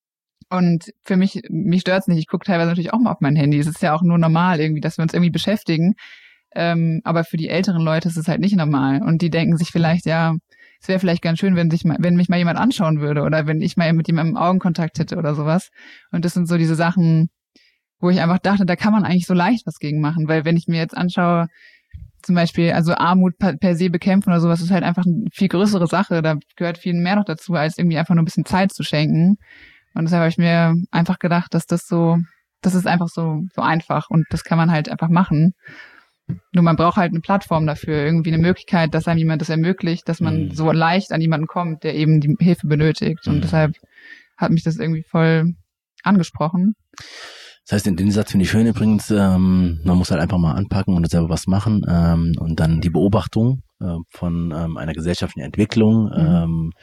Und für mich stört's nicht. Ich gucke teilweise natürlich auch mal auf mein Handy. Es ist ja auch nur normal irgendwie, dass wir uns irgendwie beschäftigen. Aber für die älteren Leute ist es halt nicht normal. Und die denken sich vielleicht, ja, es wäre vielleicht ganz schön, wenn mich mal jemand anschauen würde oder wenn ich mal mit jemandem Augenkontakt hätte oder sowas. Und das sind so diese Sachen, wo ich einfach dachte, da kann man eigentlich so leicht was gegen machen. Weil wenn ich mir jetzt anschaue, zum Beispiel, also Armut per se bekämpfen oder sowas, ist halt einfach eine viel größere Sache. Da gehört viel mehr noch dazu, als irgendwie einfach nur ein bisschen Zeit zu schenken. Und deshalb habe ich mir einfach gedacht, das ist einfach so einfach und das kann man halt einfach machen. Nur man braucht halt eine Plattform dafür, irgendwie eine Möglichkeit, dass einem jemand das ermöglicht, dass man so leicht an jemanden kommt, der eben die Hilfe benötigt. Und deshalb hat mich das irgendwie voll angesprochen. Das heißt, den Satz finde ich schön übrigens, man muss halt einfach mal anpacken und selber was machen, und dann die Beobachtung von einer gesellschaftlichen Entwicklung,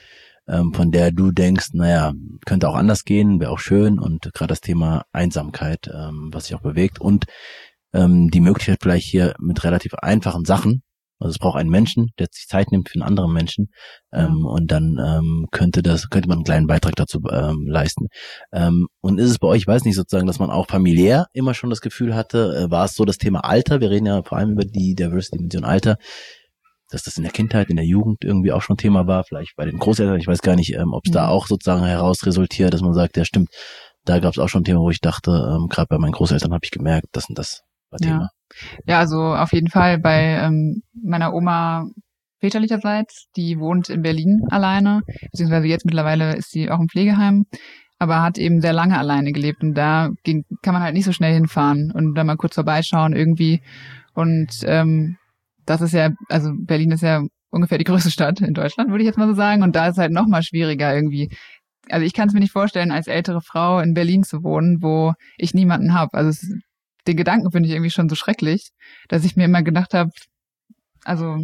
von der du denkst, naja, könnte auch anders gehen, wäre auch schön, und gerade das Thema Einsamkeit, was sich auch bewegt, und die Möglichkeit vielleicht hier mit relativ einfachen Sachen, also es braucht einen Menschen, der sich Zeit nimmt für einen anderen Menschen, und dann könnte man einen kleinen Beitrag dazu leisten. Und ist es bei euch, ich weiß nicht, sozusagen, dass man auch familiär immer schon das Gefühl hatte, war es so das Thema Alter, wir reden ja vor allem über die Diversity-Dimension Alter, dass das in der Kindheit, in der Jugend irgendwie auch schon Thema war, vielleicht bei den Großeltern, ich weiß gar nicht, ob es da auch sozusagen heraus resultiert, dass man sagt, ja stimmt, da gab es auch schon Thema, wo ich dachte, gerade bei meinen Großeltern habe ich gemerkt, das und das war Thema. Ja, also auf jeden Fall bei meiner Oma väterlicherseits, die wohnt in Berlin alleine, beziehungsweise jetzt mittlerweile ist sie auch im Pflegeheim, aber hat eben sehr lange alleine gelebt, und da kann man halt nicht so schnell hinfahren und da mal kurz vorbeischauen irgendwie, und das ist ja, also Berlin ist ja ungefähr die größte Stadt in Deutschland, würde ich jetzt mal so sagen, und da ist es halt noch mal schwieriger irgendwie. Also ich kann es mir nicht vorstellen, als ältere Frau in Berlin zu wohnen, wo ich niemanden habe. Also den Gedanken finde ich irgendwie schon so schrecklich, dass ich mir immer gedacht habe, also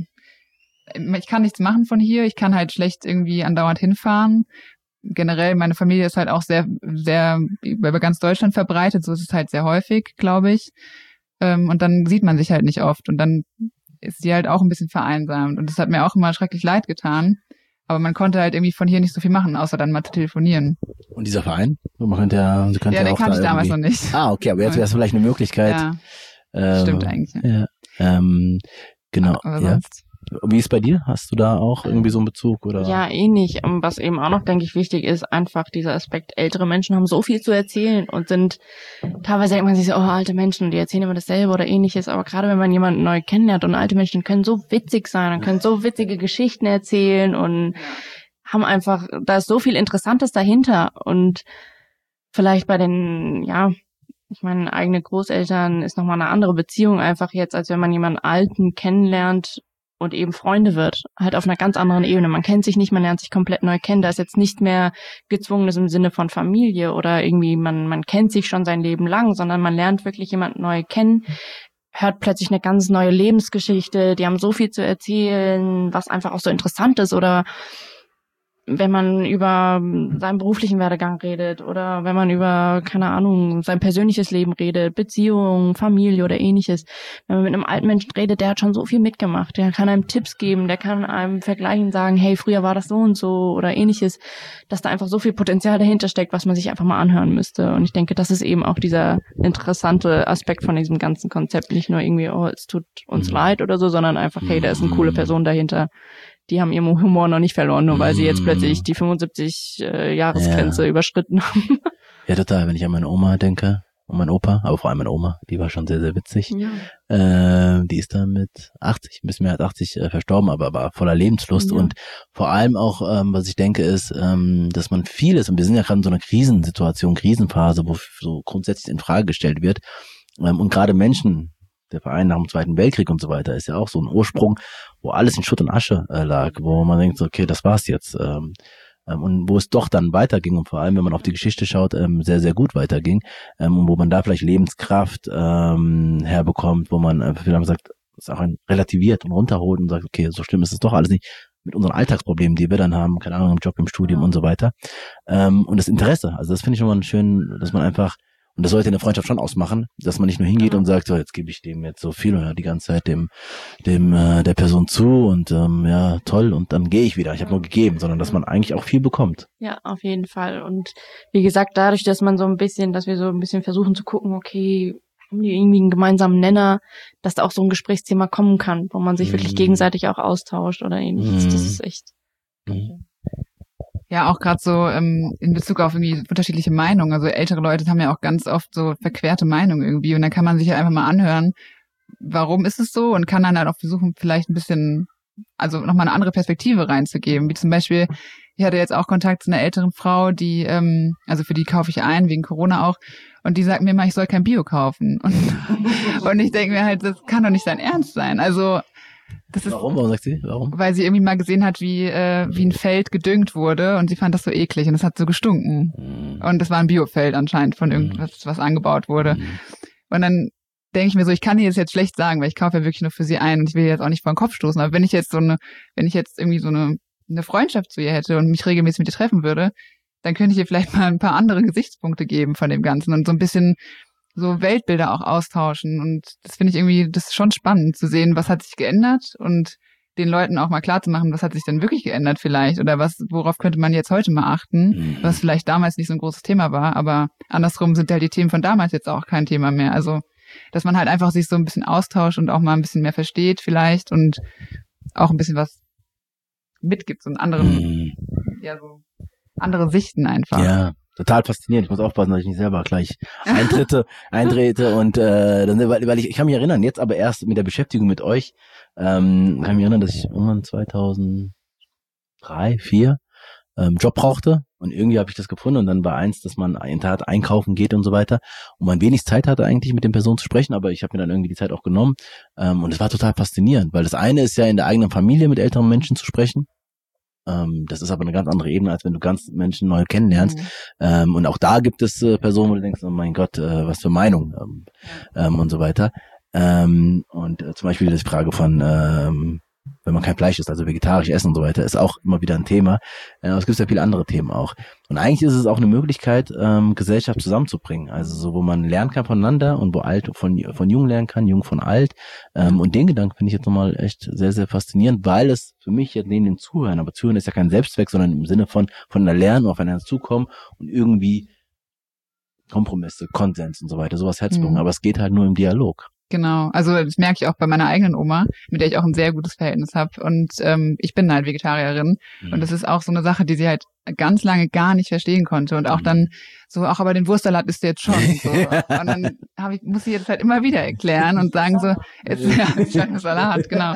ich kann nichts machen von hier, ich kann halt schlecht irgendwie andauernd hinfahren. Generell, meine Familie ist halt auch sehr, sehr über ganz Deutschland verbreitet, so ist es halt sehr häufig, glaube ich. Und dann sieht man sich halt nicht oft, und dann ist sie halt auch ein bisschen vereinsamt, und das hat mir auch immer schrecklich leid getan. Aber man konnte halt irgendwie von hier nicht so viel machen, außer dann mal zu telefonieren. Und dieser Verein? Man könnte ja auch den kannte ich damals noch nicht. Okay, aber jetzt wäre es vielleicht eine Möglichkeit. Ja, stimmt eigentlich. Ja. Genau. Aber sonst. Wie ist bei dir? Hast du da auch irgendwie so einen Bezug, oder? Ja, ähnlich. Was eben auch noch, denke ich, wichtig ist, einfach dieser Aspekt, ältere Menschen haben so viel zu erzählen und sind, teilweise denkt man sich so, alte Menschen, die erzählen immer dasselbe oder ähnliches, aber gerade wenn man jemanden neu kennenlernt, und alte Menschen können so witzig sein und können so witzige Geschichten erzählen und haben einfach, da ist so viel Interessantes dahinter, und vielleicht bei den, ich meine, eigene Großeltern ist nochmal eine andere Beziehung einfach jetzt, als wenn man jemanden Alten kennenlernt und eben Freunde wird, halt auf einer ganz anderen Ebene. Man kennt sich nicht, man lernt sich komplett neu kennen. Da ist jetzt nicht mehr Gezwungenes im Sinne von Familie oder irgendwie man kennt sich schon sein Leben lang, sondern man lernt wirklich jemanden neu kennen, hört plötzlich eine ganz neue Lebensgeschichte. Die haben so viel zu erzählen, was einfach auch so interessant ist, oder wenn man über seinen beruflichen Werdegang redet oder wenn man über, keine Ahnung, sein persönliches Leben redet, Beziehungen, Familie oder ähnliches. Wenn man mit einem alten Menschen redet, der hat schon so viel mitgemacht, der kann einem Tipps geben, der kann einem vergleichen, sagen, hey, früher war das so und so oder ähnliches, dass da einfach so viel Potenzial dahinter steckt, was man sich einfach mal anhören müsste. Und ich denke, das ist eben auch dieser interessante Aspekt von diesem ganzen Konzept. Nicht nur irgendwie, es tut uns leid oder so, sondern einfach, hey, da ist eine coole Person dahinter. Die haben ihren Humor noch nicht verloren, nur weil sie jetzt plötzlich die 75-Jahresgrenze überschritten haben. Ja, total. Wenn ich an meine Oma denke, und meinen Opa, aber vor allem meine Oma, die war schon sehr, sehr witzig. Ja. Die ist dann mit 80, ein bisschen mehr als 80 verstorben, aber war voller Lebenslust. Ja. Und vor allem auch, was ich denke, ist, dass man vieles, und wir sind ja gerade in so einer Krisensituation, Krisenphase, wo so grundsätzlich in Frage gestellt wird. Und gerade Menschen, der Verein nach dem Zweiten Weltkrieg und so weiter, ist ja auch so ein Ursprung, wo alles in Schutt und Asche lag, wo man denkt, okay, das war's jetzt. Und wo es doch dann weiterging, und vor allem, wenn man auf die Geschichte schaut, sehr, sehr gut weiterging, und wo man da vielleicht Lebenskraft herbekommt, wo man vielleicht sagt, es auch relativiert und runterholt und sagt, okay, so schlimm ist es doch alles nicht, mit unseren Alltagsproblemen, die wir dann haben, keine Ahnung, im Job, im Studium und so weiter. Und das Interesse, also das finde ich schon mal schön, dass man einfach, und das sollte eine Freundschaft schon ausmachen, dass man nicht nur hingeht und sagt, so, jetzt gebe ich dem jetzt so viel oder die ganze Zeit der Person zu und ja, toll, und dann gehe ich wieder. Ich habe nur gegeben, sondern dass man eigentlich auch viel bekommt. Ja, auf jeden Fall. Und wie gesagt, dadurch, dass wir so ein bisschen versuchen zu gucken, okay, haben die irgendwie einen gemeinsamen Nenner, dass da auch so ein Gesprächsthema kommen kann, wo man sich wirklich gegenseitig auch austauscht oder ähnliches. Das ist echt. Ja, auch gerade so in Bezug auf irgendwie unterschiedliche Meinungen. Also ältere Leute haben ja auch ganz oft so verquerte Meinungen irgendwie, und dann kann man sich ja einfach mal anhören, warum ist es so, und kann dann halt auch versuchen, vielleicht ein bisschen, also nochmal eine andere Perspektive reinzugeben. Wie zum Beispiel, ich hatte jetzt auch Kontakt zu einer älteren Frau, die, also für die kaufe ich ein, wegen Corona auch, und die sagt mir mal, ich soll kein Bio kaufen. Und ich denke mir halt, das kann doch nicht dein Ernst sein. Also das ist, Warum sagt sie? Warum? Weil sie irgendwie mal gesehen hat, wie ein Feld gedüngt wurde, und sie fand das so eklig und es hat so gestunken. Und das war ein Biofeld anscheinend von irgendwas, was angebaut wurde. Und dann denke ich mir so, ich kann ihr das jetzt schlecht sagen, weil ich kaufe ja wirklich nur für sie ein und ich will jetzt auch nicht vor den Kopf stoßen. Aber wenn ich jetzt irgendwie so eine eine Freundschaft zu ihr hätte und mich regelmäßig mit ihr treffen würde, dann könnte ich ihr vielleicht mal ein paar andere Gesichtspunkte geben von dem Ganzen und so ein bisschen so Weltbilder auch austauschen. Und das finde ich irgendwie, das ist schon spannend zu sehen, was hat sich geändert und den Leuten auch mal klarzumachen, was hat sich denn wirklich geändert vielleicht oder worauf könnte man jetzt heute mal achten, was vielleicht damals nicht so ein großes Thema war, aber andersrum sind halt die Themen von damals jetzt auch kein Thema mehr. Also, dass man halt einfach sich so ein bisschen austauscht und auch mal ein bisschen mehr versteht vielleicht und auch ein bisschen was mitgibt, so einen anderen, so andere Sichten einfach. Ja, total faszinierend. Ich muss aufpassen, dass ich nicht selber gleich eintrete und dann, weil ich kann mich erinnern, jetzt aber erst mit der Beschäftigung mit euch, kann ich mich erinnern, dass ich irgendwann 2003, 2004 Job brauchte und irgendwie habe ich das gefunden und dann war eins, dass man in Tat einkaufen geht und so weiter und man wenig Zeit hatte eigentlich mit den Personen zu sprechen, aber ich habe mir dann irgendwie die Zeit auch genommen und es war total faszinierend, weil das eine ist ja in der eigenen Familie mit älteren Menschen zu sprechen. Das ist aber eine ganz andere Ebene, als wenn du ganz Menschen neu kennenlernst. Und auch da gibt es Personen, wo du denkst, oh mein Gott, was für Meinung und so weiter. Und zum Beispiel die Frage von wenn man kein Fleisch isst, also vegetarisch essen und so weiter, ist auch immer wieder ein Thema. Aber es gibt ja viele andere Themen auch. Und eigentlich ist es auch eine Möglichkeit, Gesellschaft zusammenzubringen. Also so, wo man lernen kann voneinander und wo alt von jung lernen kann, jung von alt. Und den Gedanken finde ich jetzt nochmal echt sehr, sehr faszinierend, weil es für mich jetzt neben dem Zuhören, aber Zuhören ist ja kein Selbstzweck, sondern im Sinne von einer Lernen, aufeinander zukommen und irgendwie Kompromisse, Konsens und so weiter, sowas herzubringen. Aber es geht halt nur im Dialog. Genau, also das merke ich auch bei meiner eigenen Oma, mit der ich auch ein sehr gutes Verhältnis habe. Und ich bin halt Vegetarierin und das ist auch so eine Sache, die sie halt ganz lange gar nicht verstehen konnte. Und auch dann so, auch aber den Wurstsalat isst du jetzt schon. So. Und dann muss ich jetzt halt immer wieder erklären und sagen so, jetzt ist ja ein Salat, genau.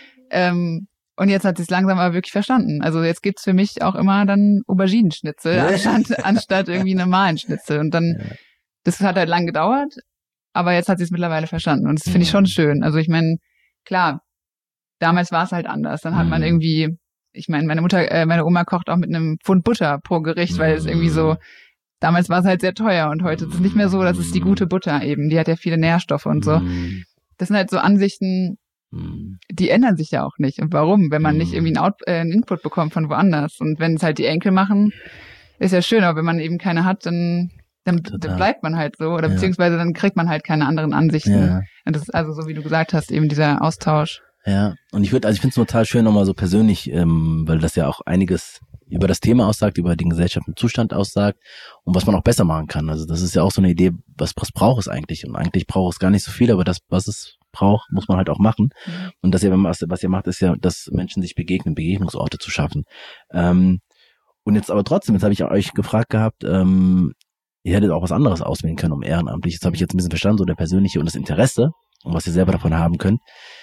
Und jetzt hat sie es langsam aber wirklich verstanden. Also jetzt gibt's für mich auch immer dann Auberginenschnitzel anstatt irgendwie normalen Schnitzel. Und dann, das hat halt lang gedauert. Aber jetzt hat sie es mittlerweile verstanden und das finde ich schon schön. Also ich meine, klar, damals war es halt anders. Dann hat man irgendwie, ich meine, meine Oma kocht auch mit einem Pfund Butter pro Gericht, weil es irgendwie so, damals war es halt sehr teuer und heute ist es nicht mehr so, das ist die gute Butter eben, die hat ja viele Nährstoffe und so. Das sind halt so Ansichten, die ändern sich ja auch nicht. Und warum? Wenn man nicht irgendwie einen Input bekommt von woanders. Und wenn es halt die Enkel machen, ist ja schön, aber wenn man eben keine hat, dann bleibt man halt so oder beziehungsweise dann kriegt man halt keine anderen Ansichten. Ja. Und das ist also so, wie du gesagt hast, eben dieser Austausch. Ja, und ich finde es total schön nochmal so persönlich, weil das ja auch einiges über das Thema aussagt, über den gesellschaftlichen Zustand aussagt und was man auch besser machen kann. Also das ist ja auch so eine Idee, was braucht es eigentlich? Und eigentlich braucht es gar nicht so viel, aber das, was es braucht, muss man halt auch machen. Und das ja, was ihr macht, ist ja, dass Menschen sich begegnen, Begegnungsorte zu schaffen. Und jetzt aber trotzdem, jetzt habe ich euch gefragt gehabt, ihr hättet auch was anderes auswählen können, um ehrenamtlich. Jetzt habe ich jetzt ein bisschen verstanden, so der persönliche und das Interesse und was ihr selber davon haben könnt.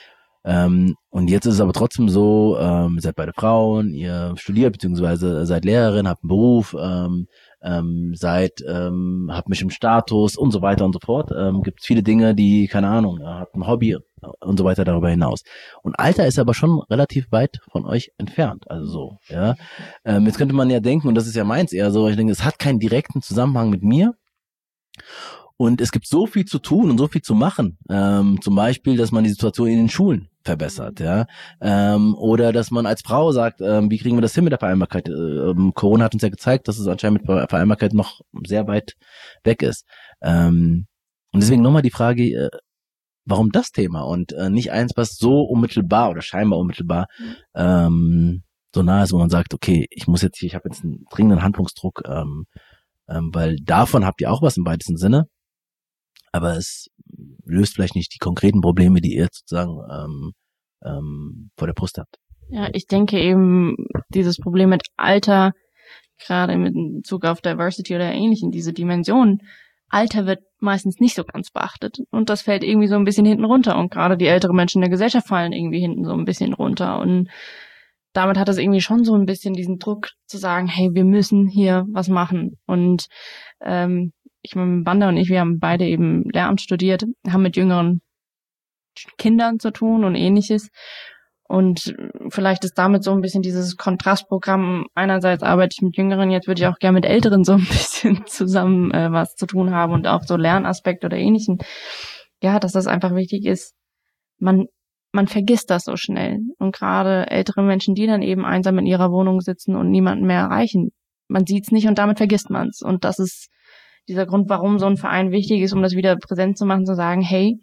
Und jetzt ist es aber trotzdem so, ihr seid beide Frauen, ihr studiert beziehungsweise seid Lehrerin, habt einen Beruf, habt mich im Status und so weiter und so fort. Gibt viele Dinge, die, keine Ahnung, habt ein Hobby und so weiter darüber hinaus. Und Alter ist aber schon relativ weit von euch entfernt, also so, ja. Jetzt könnte man ja denken, und das ist ja meins eher so, ich denke, es hat keinen direkten Zusammenhang mit mir. Und es gibt so viel zu tun und so viel zu machen. Zum Beispiel, dass man die Situation in den Schulen verbessert, ja. Oder dass man als Frau sagt, wie kriegen wir das hin mit der Vereinbarkeit? Corona hat uns ja gezeigt, dass es anscheinend mit der Vereinbarkeit noch sehr weit weg ist. Und deswegen nochmal die Frage, warum das Thema und nicht eins, was so unmittelbar oder scheinbar unmittelbar so nah ist, wo man sagt, okay, ich habe jetzt einen dringenden Handlungsdruck, weil davon habt ihr auch was im weitesten Sinne. Aber es löst vielleicht nicht die konkreten Probleme, die ihr sozusagen vor der Brust habt. Ja, ich denke eben, dieses Problem mit Alter, gerade mit Bezug auf Diversity oder ähnlichen, diese Dimension, Alter wird meistens nicht so ganz beachtet. Und das fällt irgendwie so ein bisschen hinten runter. Und gerade die älteren Menschen in der Gesellschaft fallen irgendwie hinten so ein bisschen runter. Und damit hat es irgendwie schon so ein bisschen diesen Druck zu sagen, hey, wir müssen hier was machen. Und ich meine, Wanda und ich, wir haben beide eben Lehramt studiert, haben mit jüngeren Kindern zu tun und ähnliches. Und vielleicht ist damit so ein bisschen dieses Kontrastprogramm, einerseits arbeite ich mit Jüngeren, jetzt würde ich auch gerne mit Älteren so ein bisschen zusammen was zu tun haben und auch so Lernaspekt oder ähnlichen. Ja, dass das einfach wichtig ist. Man man vergisst das so schnell. Und gerade ältere Menschen, die dann eben einsam in ihrer Wohnung sitzen und niemanden mehr erreichen, man sieht's nicht und damit vergisst man's. Und das ist dieser Grund, warum so ein Verein wichtig ist, um das wieder präsent zu machen, zu sagen, hey,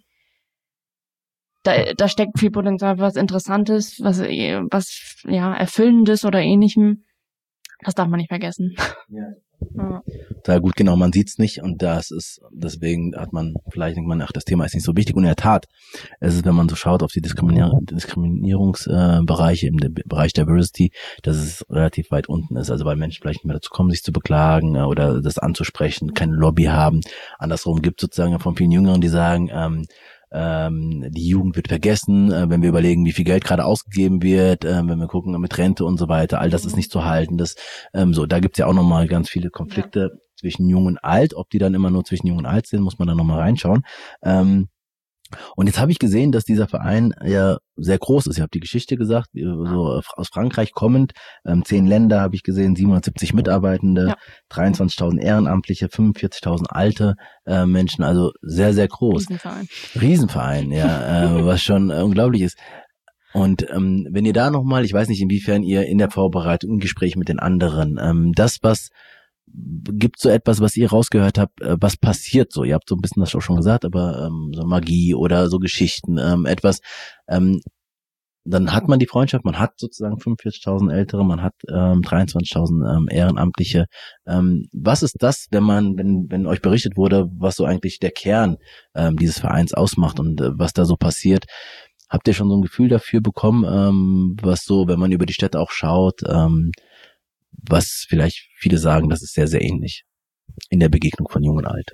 da steckt viel Potenzial, was Interessantes, was Erfüllendes oder Ähnlichem. Das darf man nicht vergessen. Ja. Sehr gut, genau, man sieht's nicht und deswegen denkt man, ach, das Thema ist nicht so wichtig und in der Tat, es ist, wenn man so schaut auf die Diskriminierungsbereiche im Bereich Diversity, dass es relativ weit unten ist, also weil Menschen vielleicht nicht mehr dazu kommen, sich zu beklagen oder das anzusprechen, keine Lobby haben. Andersrum gibt es sozusagen von vielen Jüngeren, die sagen, die Jugend wird vergessen, wenn wir überlegen, wie viel Geld gerade ausgegeben wird, wenn wir gucken mit Rente und so weiter, all das ist nicht zu halten. Da gibt's ja auch nochmal ganz viele Konflikte zwischen Jung und Alt. Ob die dann immer nur zwischen Jung und Alt sind, muss man dann nochmal reinschauen. Und jetzt habe ich gesehen, dass dieser Verein ja sehr groß ist. Ich habe die Geschichte gesagt, so aus Frankreich kommend, 10 Länder habe ich gesehen, 770 Mitarbeitende, 23.000 Ehrenamtliche, 45.000 alte Menschen, also sehr, sehr groß. Riesenverein, ja, was schon unglaublich ist. Und wenn ihr da nochmal, ich weiß nicht, inwiefern ihr in der Vorbereitung, im Gespräch mit den anderen, gibt so etwas, was ihr rausgehört habt, was passiert so? Ihr habt so ein bisschen das auch schon gesagt, aber so Magie oder so Geschichten, etwas, dann hat man die Freundschaft, man hat sozusagen 45.000 Ältere, man hat 23.000 Ehrenamtliche. Was ist das, wenn euch berichtet wurde, was so eigentlich der Kern dieses Vereins ausmacht und was da so passiert? Habt ihr schon so ein Gefühl dafür bekommen, was so, wenn man über die Städte auch schaut, was vielleicht viele sagen, das ist sehr, sehr ähnlich in der Begegnung von Jung und Alt?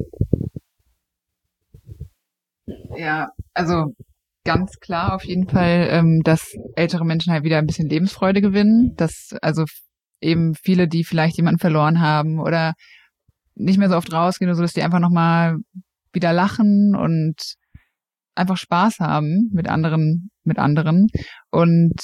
Ja, also ganz klar auf jeden Fall, dass ältere Menschen halt wieder ein bisschen Lebensfreude gewinnen, dass also eben viele, die vielleicht jemanden verloren haben oder nicht mehr so oft rausgehen oder so, dass die einfach nochmal wieder lachen und einfach Spaß haben mit anderen. Und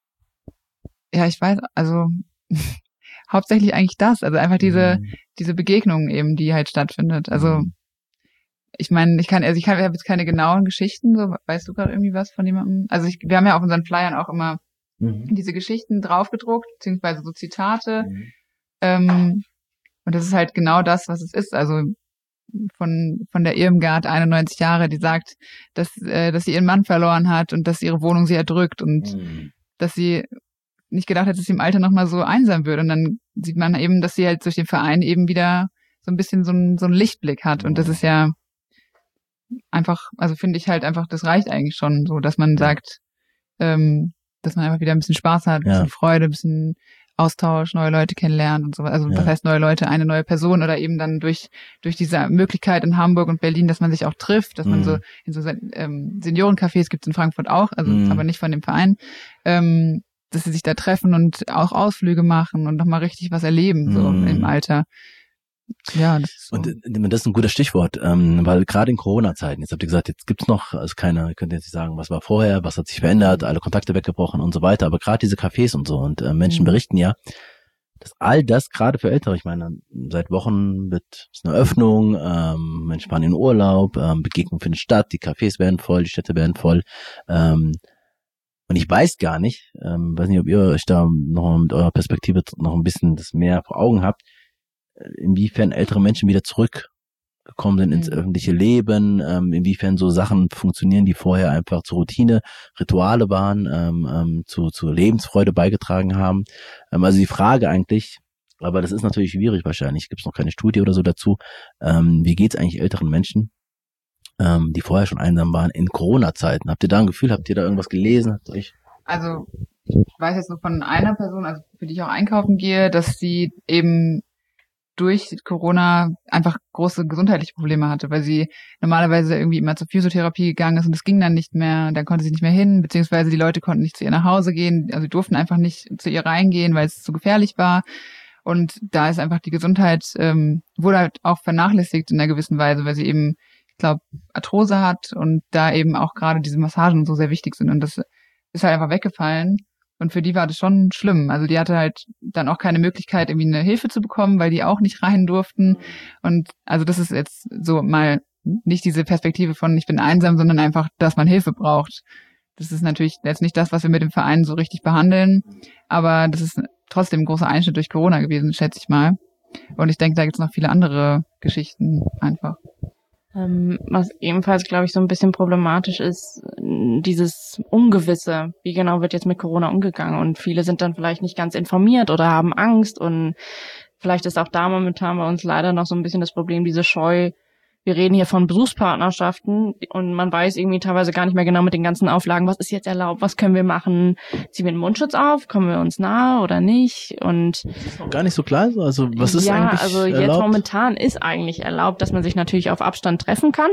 ja, ich weiß, also hauptsächlich eigentlich das, also einfach diese Begegnung eben, die halt stattfindet. Also ich meine, ich habe jetzt keine genauen Geschichten, so, weißt du gerade irgendwie was von jemandem? Also wir haben ja auf unseren Flyern auch immer diese Geschichten draufgedruckt, beziehungsweise so Zitate. Und das ist halt genau das, was es ist. Also von der Irmgard, 91 Jahre, die sagt, dass sie ihren Mann verloren hat und dass ihre Wohnung sie erdrückt und dass sie nicht gedacht hat, dass sie im Alter nochmal so einsam wird. Und dann sieht man eben, dass sie halt durch den Verein eben wieder so ein bisschen so einen Lichtblick hat. Und das ist ja einfach, also finde ich halt einfach, das reicht eigentlich schon so, dass man sagt, dass man einfach wieder ein bisschen Spaß hat, ein bisschen Freude, ein bisschen Austausch, neue Leute kennenlernen und so. Also was heißt neue Leute, eine neue Person oder eben dann durch diese Möglichkeit in Hamburg und Berlin, dass man sich auch trifft, dass man so in so Seniorencafés gibt's in Frankfurt auch, also aber nicht von dem Verein, dass sie sich da treffen und auch Ausflüge machen und nochmal richtig was erleben, so im Alter. Ja, das ist so. Und das ist ein guter Stichwort, weil gerade in Corona-Zeiten, jetzt habt ihr gesagt, jetzt gibt's noch, also ihr könnt jetzt nicht sagen, was war vorher, was hat sich verändert, alle Kontakte weggebrochen und so weiter, aber gerade diese Cafés und so und Menschen berichten ja, dass all das gerade für Ältere, ich meine, seit Wochen ist eine Öffnung, Menschen fahren in Urlaub, Begegnungen finden statt, die Cafés werden voll, die Städte werden voll, und ich weiß gar nicht, weiß nicht, ob ihr euch da noch mit eurer Perspektive noch ein bisschen das mehr vor Augen habt, inwiefern ältere Menschen wieder zurückgekommen sind ins öffentliche Leben, inwiefern so Sachen funktionieren, die vorher einfach zur Routine, Rituale waren, zu Lebensfreude beigetragen haben. Also die Frage eigentlich, aber das ist natürlich schwierig wahrscheinlich, gibt es noch keine Studie oder so dazu, wie geht's eigentlich älteren Menschen, die vorher schon einsam waren in Corona-Zeiten? Habt ihr da ein Gefühl, habt ihr da irgendwas gelesen? Also ich weiß jetzt nur von einer Person, also für die ich auch einkaufen gehe, dass sie eben durch Corona einfach große gesundheitliche Probleme hatte, weil sie normalerweise irgendwie immer zur Physiotherapie gegangen ist und das ging dann nicht mehr, dann konnte sie nicht mehr hin, beziehungsweise die Leute konnten nicht zu ihr nach Hause gehen, also sie durften einfach nicht zu ihr reingehen, weil es zu gefährlich war. Und da ist einfach die Gesundheit, wurde halt auch vernachlässigt in einer gewissen Weise, weil sie eben, ich glaube, Arthrose hat und da eben auch gerade diese Massagen so sehr wichtig sind und das ist halt einfach weggefallen. Und für die war das schon schlimm. Also die hatte halt dann auch keine Möglichkeit, irgendwie eine Hilfe zu bekommen, weil die auch nicht rein durften. Und also das ist jetzt so mal nicht diese Perspektive von ich bin einsam, sondern einfach, dass man Hilfe braucht. Das ist natürlich jetzt nicht das, was wir mit dem Verein so richtig behandeln, aber das ist trotzdem ein großer Einschnitt durch Corona gewesen, schätze ich mal. Und ich denke, da gibt's noch viele andere Geschichten einfach. Was ebenfalls, glaube ich, so ein bisschen problematisch ist, dieses Ungewisse. Wie genau wird jetzt mit Corona umgegangen? Und viele sind dann vielleicht nicht ganz informiert oder haben Angst. Und vielleicht ist auch da momentan bei uns leider noch so ein bisschen das Problem, diese Scheu. Wir reden hier von Berufspartnerschaften und man weiß irgendwie teilweise gar nicht mehr genau mit den ganzen Auflagen, was ist jetzt erlaubt, was können wir machen, ziehen wir einen Mundschutz auf, kommen wir uns nahe oder nicht und gar nicht so klar, also was ist eigentlich also erlaubt? Jetzt momentan ist eigentlich erlaubt, dass man sich natürlich auf Abstand treffen kann,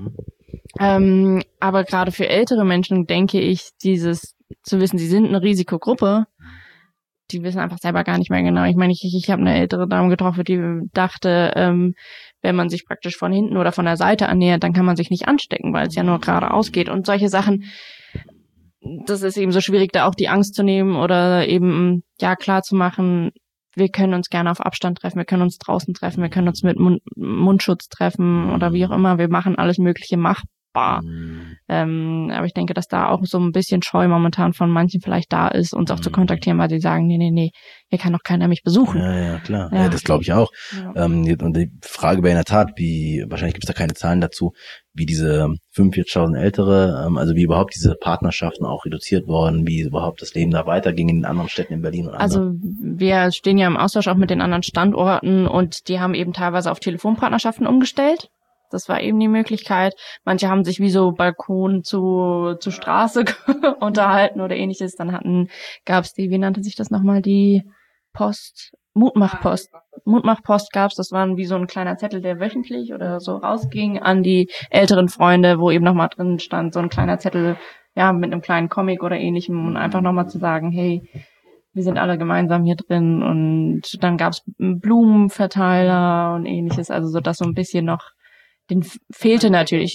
aber gerade für ältere Menschen denke ich, dieses zu wissen, sie sind eine Risikogruppe, die wissen einfach selber gar nicht mehr genau. Ich meine, ich habe eine ältere Dame getroffen, die dachte, wenn man sich praktisch von hinten oder von der Seite annähert, dann kann man sich nicht anstecken, weil es ja nur geradeaus geht. Und solche Sachen, das ist eben so schwierig, da auch die Angst zu nehmen oder eben, ja, klar zu machen, wir können uns gerne auf Abstand treffen, wir können uns draußen treffen, wir können uns mit Mundschutz treffen oder wie auch immer. Wir machen alles Mögliche machbar. Aber ich denke, dass da auch so ein bisschen Scheu momentan von manchen vielleicht da ist, uns auch zu kontaktieren, weil sie sagen, nee, hier kann doch keiner mich besuchen. Ja, klar. Ja, das glaube ich auch. Ja. Und die Frage wäre in der Tat, wahrscheinlich gibt es da keine Zahlen dazu, wie diese 45.000 Ältere, also wie überhaupt diese Partnerschaften auch reduziert worden, wie überhaupt das Leben da weiterging in den anderen Städten in Berlin und anderen. Also wir stehen ja im Austausch auch mit den anderen Standorten und die haben eben teilweise auf Telefonpartnerschaften umgestellt. Das war eben die Möglichkeit. Manche haben sich wie so Balkon zu Straße unterhalten oder ähnliches. Dann gab's die, wie nannte sich das nochmal, die Mutmachpost. Mutmachpost gab's, das war wie so ein kleiner Zettel, der wöchentlich oder so rausging an die älteren Freunde, wo eben nochmal drin stand, so ein kleiner Zettel, ja, mit einem kleinen Comic oder ähnlichem und einfach nochmal zu sagen, hey, wir sind alle gemeinsam hier drin und dann gab's Blumenverteiler und ähnliches, also so dass so ein bisschen noch den fehlte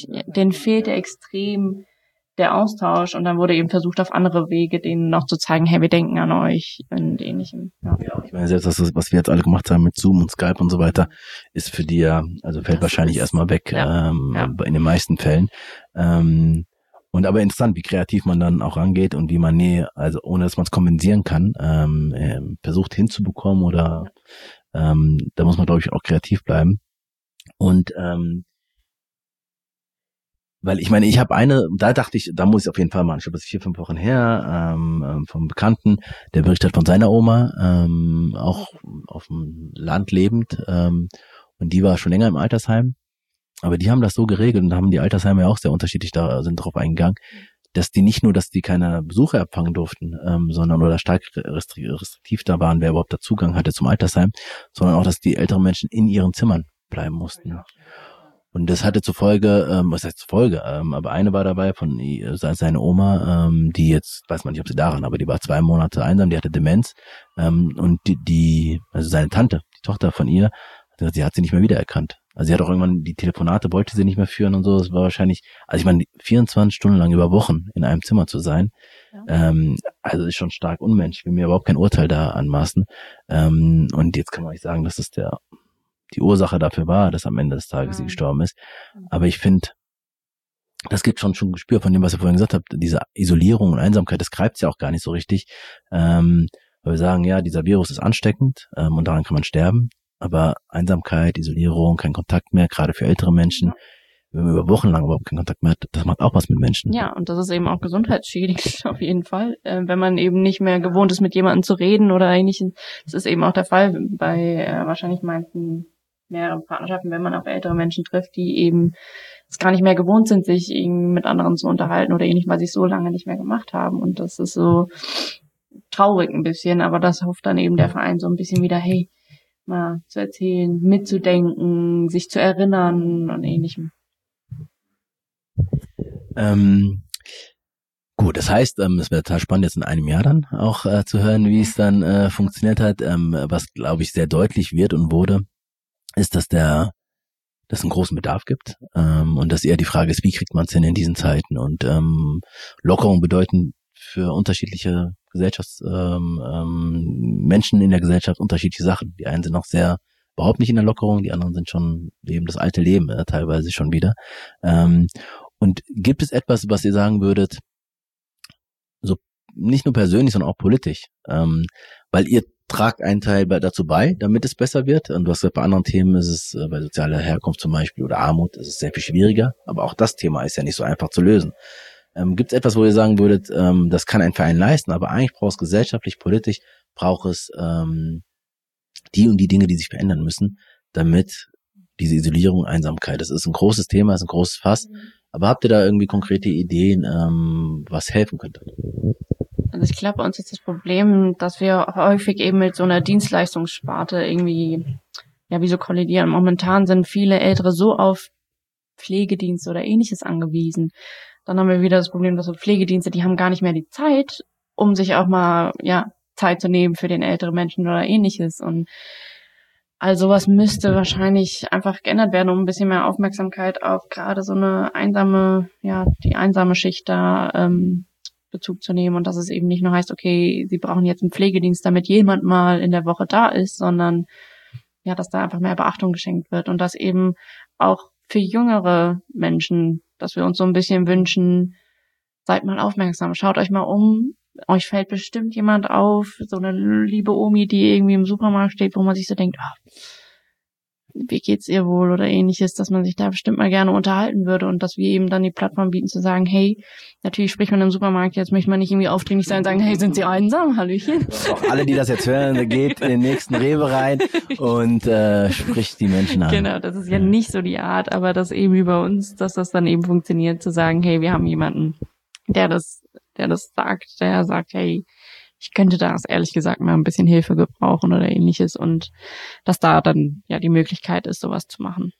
extrem der Austausch und dann wurde eben versucht, auf andere Wege denen noch zu zeigen, hey, wir denken an euch und ähnlichem. Ja, ich meine, selbst das, was wir jetzt alle gemacht haben mit Zoom und Skype und so weiter, ist für die ja, also fällt wahrscheinlich erstmal weg, in den meisten Fällen. Und aber interessant, wie kreativ man dann auch rangeht und wie man also ohne dass man es kompensieren kann, versucht hinzubekommen oder da muss man, glaube ich, auch kreativ bleiben. Und weil ich meine, ich habe da dachte ich, da muss ich auf jeden Fall machen. Ich glaube, das ist 4-5 Wochen her, vom Bekannten, der berichtet von seiner Oma, auch auf dem Land lebend, und die war schon länger im Altersheim. Aber die haben das so geregelt und da haben die Altersheime ja auch sehr unterschiedlich sind drauf eingegangen, dass die keine Besucher empfangen durften, sondern oder stark restriktiv da waren, wer überhaupt da Zugang hatte zum Altersheim, sondern auch, dass die älteren Menschen in ihren Zimmern bleiben mussten. Und das hatte zur Folge, aber eine war dabei von seine Oma, die jetzt, weiß man nicht, ob sie daran, aber die war 2 Monate einsam, die hatte Demenz, und also seine Tante, die Tochter von ihr, sie hat sie nicht mehr wiedererkannt. Also sie hat auch irgendwann die Telefonate, wollte sie nicht mehr führen und so, es war wahrscheinlich, also ich meine, 24 Stunden lang über Wochen in einem Zimmer zu sein, also ist schon stark unmenschlich, ich will mir überhaupt kein Urteil da anmaßen, und jetzt kann man nicht sagen, dass das die Ursache dafür war, dass am Ende des Tages sie gestorben ist. Aber ich finde, das gibt schon ein Gespür von dem, was ihr vorhin gesagt habt, diese Isolierung und Einsamkeit, das greift ja auch gar nicht so richtig. Weil wir sagen, ja, dieser Virus ist ansteckend, und daran kann man sterben. Aber Einsamkeit, Isolierung, kein Kontakt mehr, gerade für ältere Menschen, wenn man über Wochen lang überhaupt keinen Kontakt mehr hat, das macht auch was mit Menschen. Ja, und das ist eben auch gesundheitsschädigend auf jeden Fall, wenn man eben nicht mehr gewohnt ist, mit jemandem zu reden oder ähnliches. Das ist eben auch der Fall bei wahrscheinlich mehrere Partnerschaften, wenn man auf ältere Menschen trifft, die eben es gar nicht mehr gewohnt sind, sich irgendwie mit anderen zu unterhalten oder ähnlich, weil sie es so lange nicht mehr gemacht haben. Und das ist so traurig ein bisschen, aber das hofft dann eben der Verein so ein bisschen wieder, hey, mal zu erzählen, mitzudenken, sich zu erinnern und ähnlichem. Gut, das heißt, es wäre total spannend, jetzt in einem Jahr dann auch zu hören, wie es dann funktioniert hat. Was, glaube ich, sehr deutlich wird und wurde, ist, dass es einen großen Bedarf gibt, und dass eher die Frage ist, wie kriegt man es hin in diesen Zeiten, und Lockerung bedeuten für unterschiedliche Menschen in der Gesellschaft unterschiedliche Sachen. Die einen sind noch überhaupt nicht in der Lockerung, die anderen sind schon leben das alte Leben, teilweise schon wieder. Und gibt es etwas, was ihr sagen würdet, nicht nur persönlich, sondern auch politisch. Weil ihr tragt einen Teil dazu bei, damit es besser wird. Und du hast gesagt, bei anderen Themen ist es, bei sozialer Herkunft zum Beispiel oder Armut, ist es sehr viel schwieriger. Aber auch das Thema ist ja nicht so einfach zu lösen. Gibt es etwas, wo ihr sagen würdet, das kann ein Verein leisten, aber eigentlich braucht es gesellschaftlich, politisch, braucht es die und die Dinge, die sich verändern müssen, damit diese Isolierung, Einsamkeit, das ist ein großes Thema, ist ein großes Fass. Aber habt ihr da irgendwie konkrete Ideen, was helfen könnte? Also ich glaube, bei uns ist das Problem, dass wir häufig eben mit so einer Dienstleistungssparte irgendwie, ja, wie so kollidieren. Momentan sind viele Ältere so auf Pflegedienste oder Ähnliches angewiesen. Dann haben wir wieder das Problem, dass so Pflegedienste, die haben gar nicht mehr die Zeit, um sich auch mal, ja, Zeit zu nehmen für den älteren Menschen oder Ähnliches. Und all sowas müsste wahrscheinlich einfach geändert werden, um ein bisschen mehr Aufmerksamkeit auf gerade so eine einsame, ja, die einsame Schicht da Bezug zu nehmen und dass es eben nicht nur heißt, okay, sie brauchen jetzt einen Pflegedienst, damit jemand mal in der Woche da ist, sondern ja, dass da einfach mehr Beachtung geschenkt wird und dass eben auch für jüngere Menschen, dass wir uns so ein bisschen wünschen, seid mal aufmerksam, schaut euch mal um, euch fällt bestimmt jemand auf, so eine liebe Omi, die irgendwie im Supermarkt steht, wo man sich so denkt, wie geht's ihr wohl oder Ähnliches, dass man sich da bestimmt mal gerne unterhalten würde und dass wir eben dann die Plattform bieten zu sagen, hey, natürlich spricht man im Supermarkt, jetzt möchte man nicht irgendwie aufdringlich sein und sagen, hey, sind Sie einsam? Hallöchen. Auch alle, die das jetzt hören, geht in den nächsten Rewe rein und spricht die Menschen an. Genau, das ist ja nicht so die Art, aber das eben über uns, dass das dann eben funktioniert, zu sagen, hey, wir haben jemanden, der das sagt, der sagt, hey, ich könnte da ehrlich gesagt mal ein bisschen Hilfe gebrauchen oder Ähnliches und dass da dann ja die Möglichkeit ist, sowas zu machen.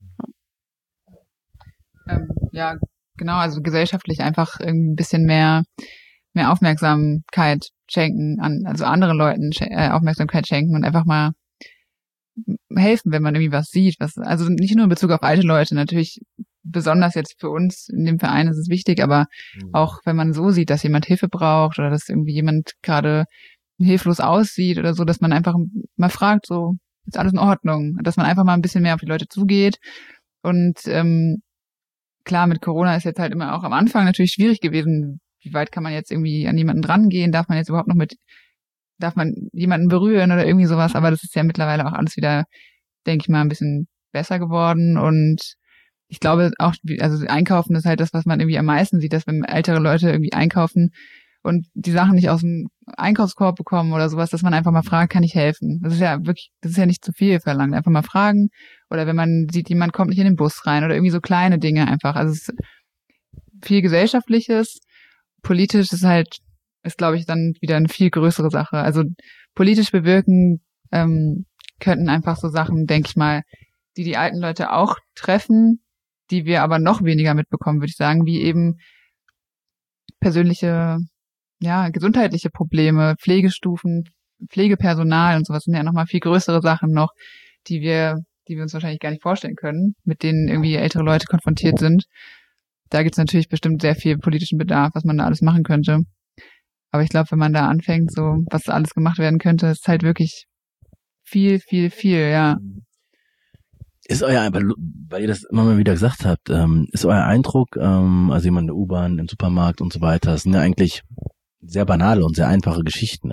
Ja, genau, also gesellschaftlich einfach ein bisschen mehr Aufmerksamkeit schenken, also anderen Leuten Aufmerksamkeit schenken und einfach mal helfen, wenn man irgendwie was sieht, also nicht nur in Bezug auf alte Leute, natürlich besonders jetzt für uns in dem Verein ist es wichtig, aber auch wenn man so sieht, dass jemand Hilfe braucht oder dass irgendwie jemand gerade hilflos aussieht oder so, dass man einfach mal fragt, so, ist alles in Ordnung? Dass man einfach mal ein bisschen mehr auf die Leute zugeht und klar, mit Corona ist jetzt halt immer auch am Anfang natürlich schwierig gewesen, wie weit kann man jetzt irgendwie an jemanden drangehen, darf man jemanden berühren oder irgendwie sowas, aber das ist ja mittlerweile auch alles wieder, denke ich mal, ein bisschen besser geworden und ich glaube auch, also Einkaufen ist halt das, was man irgendwie am meisten sieht, dass wenn ältere Leute irgendwie einkaufen und die Sachen nicht aus dem Einkaufskorb bekommen oder sowas, dass man einfach mal fragt, kann ich helfen? Das ist ja nicht zu viel verlangt. Einfach mal fragen oder wenn man sieht, jemand kommt nicht in den Bus rein oder irgendwie so kleine Dinge einfach. Also es ist viel Gesellschaftliches. Politisch ist glaube ich dann wieder eine viel größere Sache. Also politisch bewirken könnten einfach so Sachen, denke ich mal, die alten Leute auch treffen, die wir aber noch weniger mitbekommen, würde ich sagen, wie eben persönliche, ja, gesundheitliche Probleme, Pflegestufen, Pflegepersonal und sowas sind ja nochmal viel größere Sachen noch, die wir uns wahrscheinlich gar nicht vorstellen können, mit denen irgendwie ältere Leute konfrontiert sind. Da gibt es natürlich bestimmt sehr viel politischen Bedarf, was man da alles machen könnte. Aber ich glaube, wenn man da anfängt, so was alles gemacht werden könnte, ist halt wirklich viel, ja. Ist euer, weil ihr das immer mal wieder gesagt habt, ist euer Eindruck, also jemand in der U-Bahn, im Supermarkt und so weiter, das sind ja eigentlich sehr banale und sehr einfache Geschichten.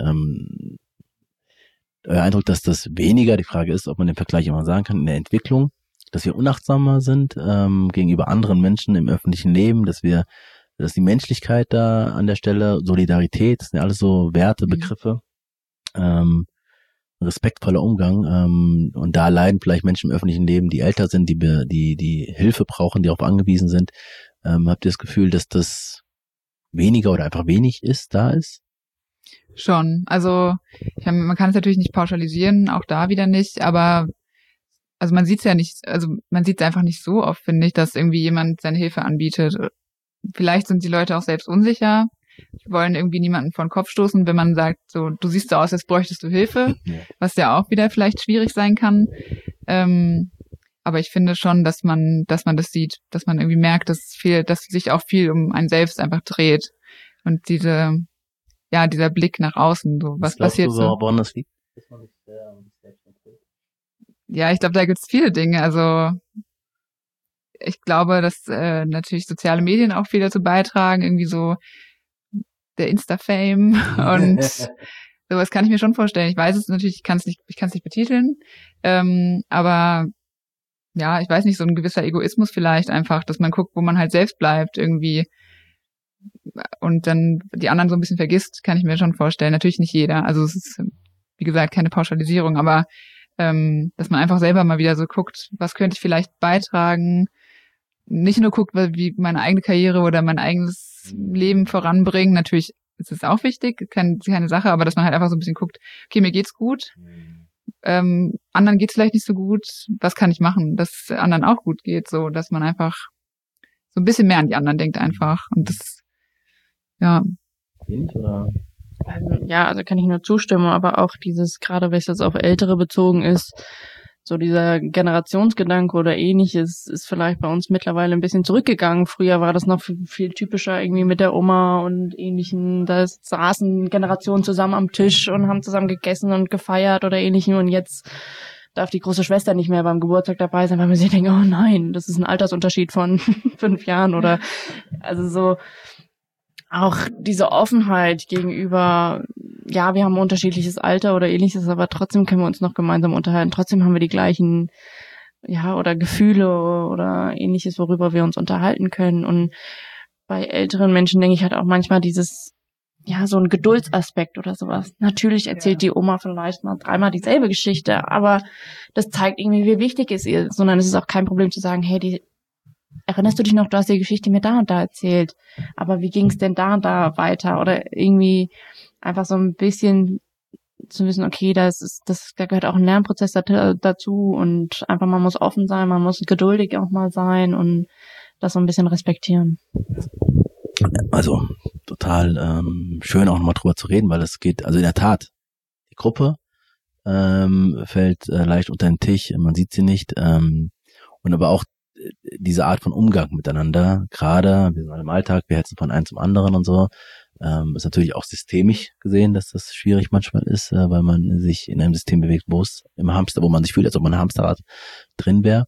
Euer Eindruck, dass das weniger, die Frage ist, ob man den Vergleich immer sagen kann, in der Entwicklung, dass wir unachtsamer sind gegenüber anderen Menschen im öffentlichen Leben, dass die Menschlichkeit da an der Stelle, Solidarität, das sind ja alles so Werte, Begriffe, respektvoller Umgang und da leiden vielleicht Menschen im öffentlichen Leben, die älter sind, die Hilfe brauchen, die darauf angewiesen sind. Habt ihr das Gefühl, dass das weniger oder einfach wenig da ist? Schon. Also man kann es natürlich nicht pauschalisieren, auch da wieder nicht, aber also man sieht es ja nicht, also man sieht es einfach nicht so oft, finde ich, dass irgendwie jemand seine Hilfe anbietet. Vielleicht sind die Leute auch selbst unsicher, wollen irgendwie niemanden vor den Kopf stoßen, wenn man sagt, so, du siehst so aus, als bräuchtest du Hilfe, was ja auch wieder vielleicht schwierig sein kann. Aber ich finde schon, dass man das sieht, dass man irgendwie merkt, dass sich auch viel um einen selbst einfach dreht. Und dieser Blick nach außen, so, was passiert so. Woran das liegt? Ja, ich glaube, da gibt's viele Dinge. Also ich glaube, dass natürlich soziale Medien auch viel dazu beitragen, irgendwie so der Insta-Fame und sowas kann ich mir schon vorstellen. Ich weiß es natürlich, ich kann es nicht betiteln, aber ja, ich weiß nicht, so ein gewisser Egoismus vielleicht einfach, dass man guckt, wo man halt selbst bleibt irgendwie und dann die anderen so ein bisschen vergisst, kann ich mir schon vorstellen. Natürlich nicht jeder, also es ist, wie gesagt, keine Pauschalisierung, aber dass man einfach selber mal wieder so guckt, was könnte ich vielleicht beitragen, nicht nur guckt, wie meine eigene Karriere oder mein eigenes Leben voranbringen, natürlich ist es auch wichtig, keine Sache, aber dass man halt einfach so ein bisschen guckt, okay, mir geht's gut, anderen geht's vielleicht nicht so gut, was kann ich machen, dass es anderen auch gut geht, so, dass man einfach so ein bisschen mehr an die anderen denkt einfach und das, ja. Ja, also kann ich nur zustimmen, aber auch dieses, gerade wenn es jetzt auf Ältere bezogen ist, so dieser Generationsgedanke oder ähnliches ist vielleicht bei uns mittlerweile ein bisschen zurückgegangen. Früher war das noch viel typischer irgendwie mit der Oma und ähnlichen. Da saßen Generationen zusammen am Tisch und haben zusammen gegessen und gefeiert oder ähnlichem. Und jetzt darf die große Schwester nicht mehr beim Geburtstag dabei sein, weil man sich denkt, oh nein, das ist ein Altersunterschied von 5 Jahren oder also so. Auch diese Offenheit gegenüber, ja, wir haben ein unterschiedliches Alter oder ähnliches, aber trotzdem können wir uns noch gemeinsam unterhalten. Trotzdem haben wir die gleichen, ja, oder Gefühle oder ähnliches, worüber wir uns unterhalten können. Und bei älteren Menschen denke ich halt auch manchmal dieses, ja, so ein Geduldsaspekt oder sowas. Natürlich erzählt die Oma vielleicht mal 3-mal dieselbe Geschichte, aber das zeigt irgendwie, wie wichtig es ihr ist, sondern es ist auch kein Problem zu sagen, hey, erinnerst du dich noch, du hast die Geschichte mir da und da erzählt, aber wie ging es denn da und da weiter? Oder irgendwie einfach so ein bisschen zu wissen, okay, da gehört auch ein Lernprozess dazu und einfach man muss offen sein, man muss geduldig auch mal sein und das so ein bisschen respektieren. Also total schön auch nochmal drüber zu reden, weil es geht, also in der Tat, die Gruppe fällt leicht unter den Tisch, man sieht sie nicht und aber auch diese Art von Umgang miteinander, gerade, wir sind alle im Alltag, wir hetzen von einem zum anderen und so, ist natürlich auch systemisch gesehen, dass das schwierig manchmal ist, weil man sich in einem System bewegt, wo man sich fühlt, als ob man im Hamsterrad drin wäre.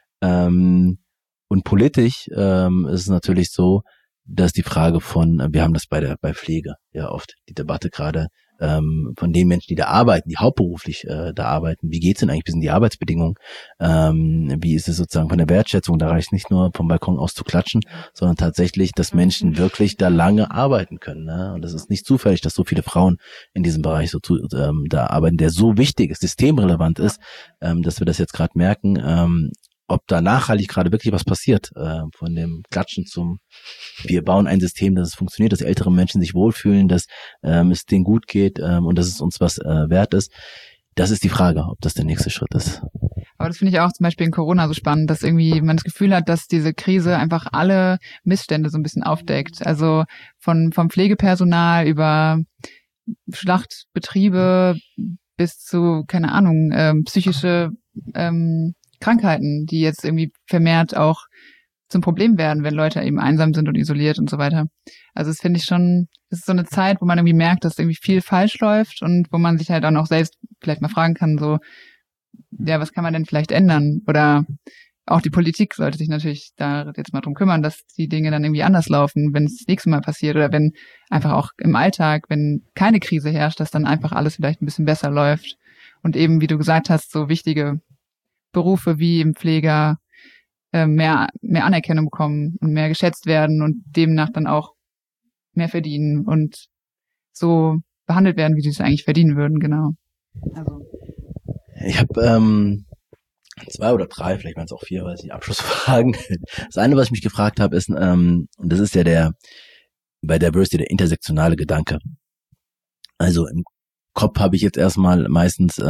Und politisch ist es natürlich so, dass die Frage von, wir haben das bei Pflege ja oft, die Debatte gerade, von den Menschen, die da arbeiten, die hauptberuflich da arbeiten, wie geht's denn eigentlich bis in die Arbeitsbedingungen? Wie ist es sozusagen von der Wertschätzung? Da reicht nicht nur vom Balkon aus zu klatschen, sondern tatsächlich, dass Menschen wirklich da lange arbeiten können. Ne? Und das ist nicht zufällig, dass so viele Frauen in diesem Bereich da arbeiten, der so wichtig ist, systemrelevant ist, dass wir das jetzt gerade merken. Ob da nachhaltig gerade wirklich was passiert, von dem Klatschen zum, wir bauen ein System, dass es funktioniert, dass ältere Menschen sich wohlfühlen, dass es denen gut geht und dass es uns was wert ist. Das ist die Frage, ob das der nächste Schritt ist. Aber das finde ich auch zum Beispiel in Corona so spannend, dass irgendwie man das Gefühl hat, dass diese Krise einfach alle Missstände so ein bisschen aufdeckt. Also vom Pflegepersonal über Schlachtbetriebe bis zu, keine Ahnung, psychische Krankheiten, die jetzt irgendwie vermehrt auch zum Problem werden, wenn Leute eben einsam sind und isoliert und so weiter. Also das finde ich schon, es ist so eine Zeit, wo man irgendwie merkt, dass irgendwie viel falsch läuft und wo man sich halt auch noch selbst vielleicht mal fragen kann, so, ja, was kann man denn vielleicht ändern? Oder auch die Politik sollte sich natürlich da jetzt mal drum kümmern, dass die Dinge dann irgendwie anders laufen, wenn es das nächste Mal passiert oder wenn einfach auch im Alltag, wenn keine Krise herrscht, dass dann einfach alles vielleicht ein bisschen besser läuft und eben, wie du gesagt hast, so wichtige Berufe wie im Pfleger mehr Anerkennung bekommen und mehr geschätzt werden und demnach dann auch mehr verdienen und so behandelt werden, wie sie es eigentlich verdienen würden, genau. Also. Ich habe 2 oder 3, vielleicht waren es auch 4, weiß ich, Abschlussfragen. Das eine, was ich mich gefragt habe, ist, und das ist ja bei Diversity der intersektionale Gedanke. Also im Kopf habe ich jetzt erstmal meistens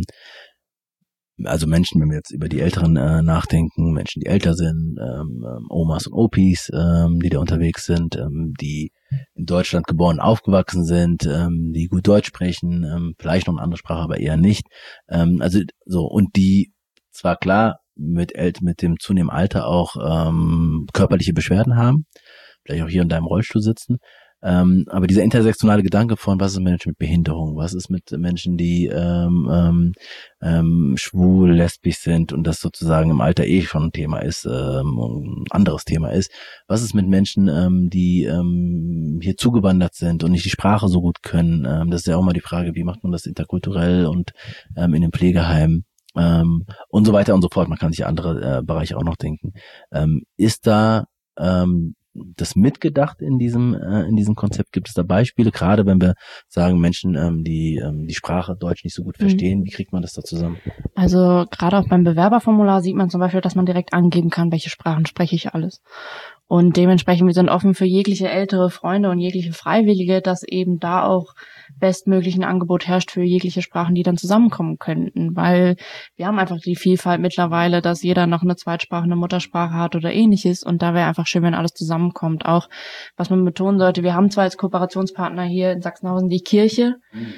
also Menschen, wenn wir jetzt über die Älteren nachdenken, Menschen, die älter sind, Omas und Opis, die da unterwegs sind, die in Deutschland geboren, aufgewachsen sind, die gut Deutsch sprechen, vielleicht noch eine andere Sprache, aber eher nicht. Also so, und die zwar klar mit dem zunehmenden Alter auch körperliche Beschwerden haben, vielleicht auch hier in deinem Rollstuhl sitzen, Aber dieser intersektionale Gedanke von, was ist mit Menschen mit Behinderung, was ist mit Menschen, die schwul, lesbisch sind und das sozusagen im Alter schon ein Thema ist, ein anderes Thema ist. Was ist mit Menschen, die hier zugewandert sind und nicht die Sprache so gut können? Das ist ja auch mal die Frage, wie macht man das interkulturell und in den Pflegeheimen und so weiter und so fort. Man kann sich andere Bereiche auch noch denken. Ist da das mitgedacht in diesem Konzept? Gibt es da Beispiele, gerade wenn wir sagen, Menschen, die die Sprache Deutsch nicht so gut verstehen, wie kriegt man das da zusammen? Also gerade auch beim Bewerberformular sieht man zum Beispiel, dass man direkt angeben kann, welche Sprachen spreche ich alles. Und dementsprechend, wir sind offen für jegliche ältere Freunde und jegliche Freiwillige, dass eben da auch bestmöglich ein Angebot herrscht für jegliche Sprachen, die dann zusammenkommen könnten. Weil wir haben einfach die Vielfalt mittlerweile, dass jeder noch eine Zweitsprache, eine Muttersprache hat oder ähnliches. Und da wäre einfach schön, wenn alles zusammenkommt. Auch, was man betonen sollte, wir haben zwar als Kooperationspartner hier in Sachsenhausen die Kirche,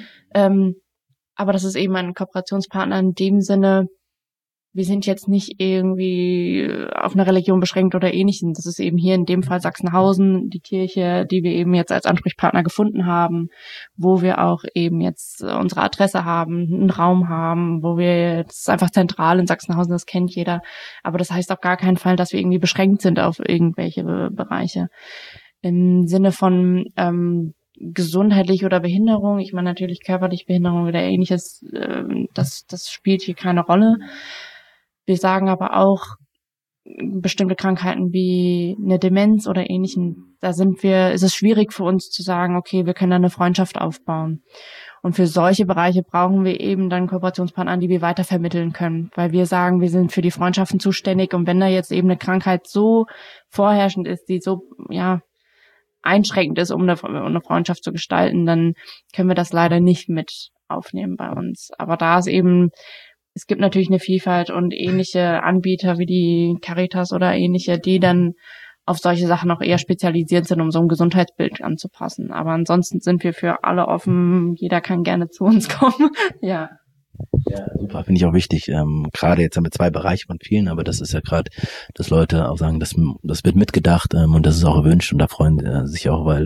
aber das ist eben ein Kooperationspartner in dem Sinne, wir sind jetzt nicht irgendwie auf eine Religion beschränkt oder ähnliches. Das ist eben hier in dem Fall Sachsenhausen, die Kirche, die wir eben jetzt als Ansprechpartner gefunden haben, wo wir auch eben jetzt unsere Adresse haben, einen Raum haben, wo wir jetzt einfach zentral in Sachsenhausen, das kennt jeder. Aber das heißt auf gar keinen Fall, dass wir irgendwie beschränkt sind auf irgendwelche Bereiche. Im Sinne von gesundheitlich oder Behinderung, ich meine natürlich körperliche Behinderung oder ähnliches, das spielt hier keine Rolle. Wir sagen aber auch, bestimmte Krankheiten wie eine Demenz oder ähnlichen, ist es schwierig für uns zu sagen, okay, wir können da eine Freundschaft aufbauen. Und für solche Bereiche brauchen wir eben dann Kooperationspartner, die wir weitervermitteln können, weil wir sagen, wir sind für die Freundschaften zuständig und wenn da jetzt eben eine Krankheit so vorherrschend ist, die so, einschränkend ist, um eine Freundschaft zu gestalten, dann können wir das leider nicht mit aufnehmen bei uns. Aber da ist eben, es gibt natürlich eine Vielfalt und ähnliche Anbieter wie die Caritas oder ähnliche, die dann auf solche Sachen auch eher spezialisiert sind, um so ein Gesundheitsbild anzupassen. Aber ansonsten sind wir für alle offen. Jeder kann gerne zu uns kommen. Ja. Ja, super, finde ich auch wichtig. Gerade jetzt haben wir 2 Bereiche von vielen, aber das ist ja gerade, dass Leute auch sagen, das wird mitgedacht und das ist auch erwünscht und da freuen sich auch, weil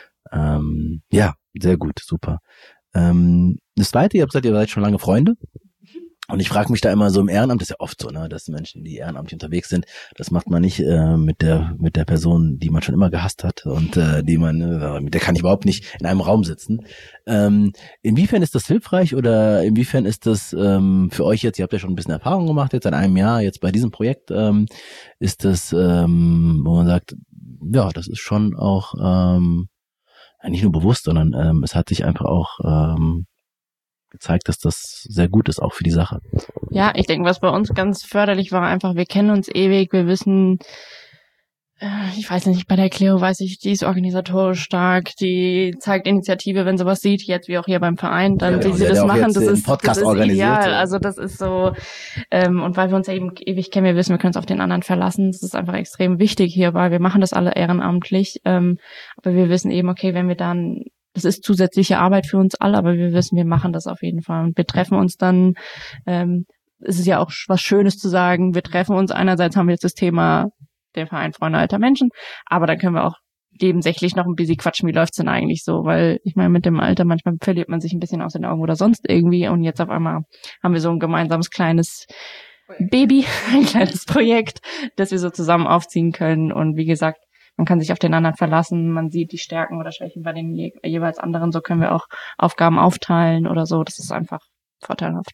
sehr gut, super. Das Zweite, ihr seid schon lange Freunde. Und ich frage mich da immer so im Ehrenamt, das ist ja oft so, ne, dass Menschen, die ehrenamtlich unterwegs sind, das macht man nicht mit der Person, die man schon immer gehasst hat und mit der kann ich überhaupt nicht in einem Raum sitzen. Inwiefern ist das hilfreich oder inwiefern ist das für euch jetzt, ihr habt ja schon ein bisschen Erfahrung gemacht jetzt seit einem Jahr, jetzt bei diesem Projekt, ist das, wo man sagt, ja, das ist schon auch nicht nur bewusst, sondern es hat sich einfach auch gezeigt, dass das sehr gut ist, auch für die Sache. Ja, ich denke, was bei uns ganz förderlich war, einfach, wir kennen uns ewig, wir wissen, ich weiß nicht, bei der Cleo weiß ich, die ist organisatorisch stark, die zeigt Initiative, wenn sie was sieht, jetzt wie auch hier beim Verein, dann wie sie das machen, das ist ideal, also das ist so, und weil wir uns ja eben ewig kennen, wir wissen, wir können uns auf den anderen verlassen, das ist einfach extrem wichtig hier, weil wir machen das alle ehrenamtlich, aber wir wissen eben, okay, wenn wir dann, das ist zusätzliche Arbeit für uns alle, aber wir wissen, wir machen das auf jeden Fall. Und wir treffen uns dann, es ist ja auch was Schönes zu sagen, wir treffen uns, einerseits haben wir jetzt das Thema der Verein Freunde alter Menschen, aber dann können wir auch nebensächlich noch ein bisschen quatschen, wie läuft's denn eigentlich so, weil ich meine, mit dem Alter manchmal verliert man sich ein bisschen aus den Augen oder sonst irgendwie und jetzt auf einmal haben wir so ein gemeinsames kleines Baby, ein kleines Projekt, das wir so zusammen aufziehen können und wie gesagt, man kann sich auf den anderen verlassen, man sieht die Stärken oder Schwächen bei den jeweils anderen, so können wir auch Aufgaben aufteilen oder so, das ist einfach vorteilhaft.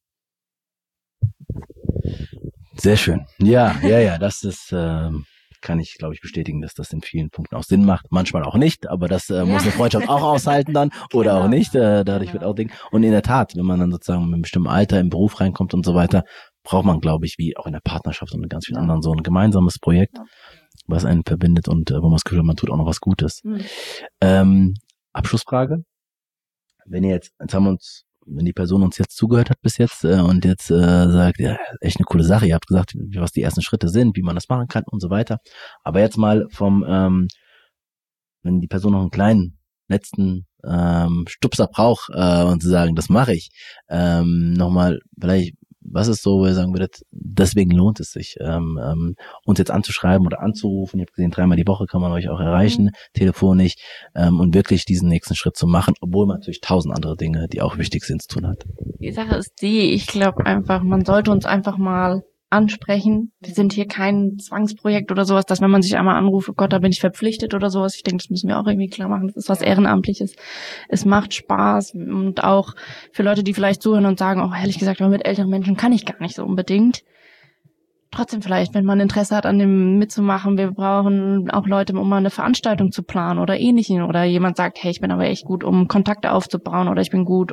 Sehr schön. Ja, das ist, kann ich, glaube ich, bestätigen, dass das in vielen Punkten auch Sinn macht. Manchmal auch nicht, aber das muss eine Freundschaft auch aushalten dann oder auch nicht. Dadurch wird auch Ding. Und in der Tat, wenn man dann sozusagen mit einem bestimmten Alter im Beruf reinkommt und so weiter, braucht man, glaube ich, wie auch in der Partnerschaft und mit ganz vielen anderen so ein gemeinsames Projekt, was einen verbindet und wo man das Gefühl hat, man tut auch noch was Gutes. Abschlussfrage. Wenn die Person uns jetzt zugehört hat bis jetzt und jetzt sagt, ja, echt eine coole Sache, ihr habt gesagt, was die ersten Schritte sind, wie man das machen kann und so weiter. Aber jetzt mal wenn die Person noch einen kleinen letzten Stupser braucht und zu sagen, das mache ich, nochmal, vielleicht, Was ist so, wo ihr sagen würdet, deswegen lohnt es sich, uns jetzt anzuschreiben oder anzurufen? Ihr habt gesehen, 3-mal die Woche kann man euch auch erreichen, telefonisch, und wirklich diesen nächsten Schritt zu machen, obwohl man natürlich 1000 andere Dinge, die auch wichtig sind, zu tun hat. Die Sache ist ich glaube einfach, man sollte uns einfach mal ansprechen. Wir sind hier kein Zwangsprojekt oder sowas, dass wenn man sich einmal anruft, oh Gott, da bin ich verpflichtet oder sowas. Ich denke, das müssen wir auch irgendwie klar machen. Das ist was Ehrenamtliches. Es macht Spaß und auch für Leute, die vielleicht zuhören und sagen, oh, ehrlich gesagt, aber mit älteren Menschen kann ich gar nicht so unbedingt. Trotzdem vielleicht, wenn man Interesse hat, an dem mitzumachen, wir brauchen auch Leute, um mal eine Veranstaltung zu planen oder ähnlichen. Oder jemand sagt, hey, ich bin aber echt gut, um Kontakte aufzubauen oder ich bin gut,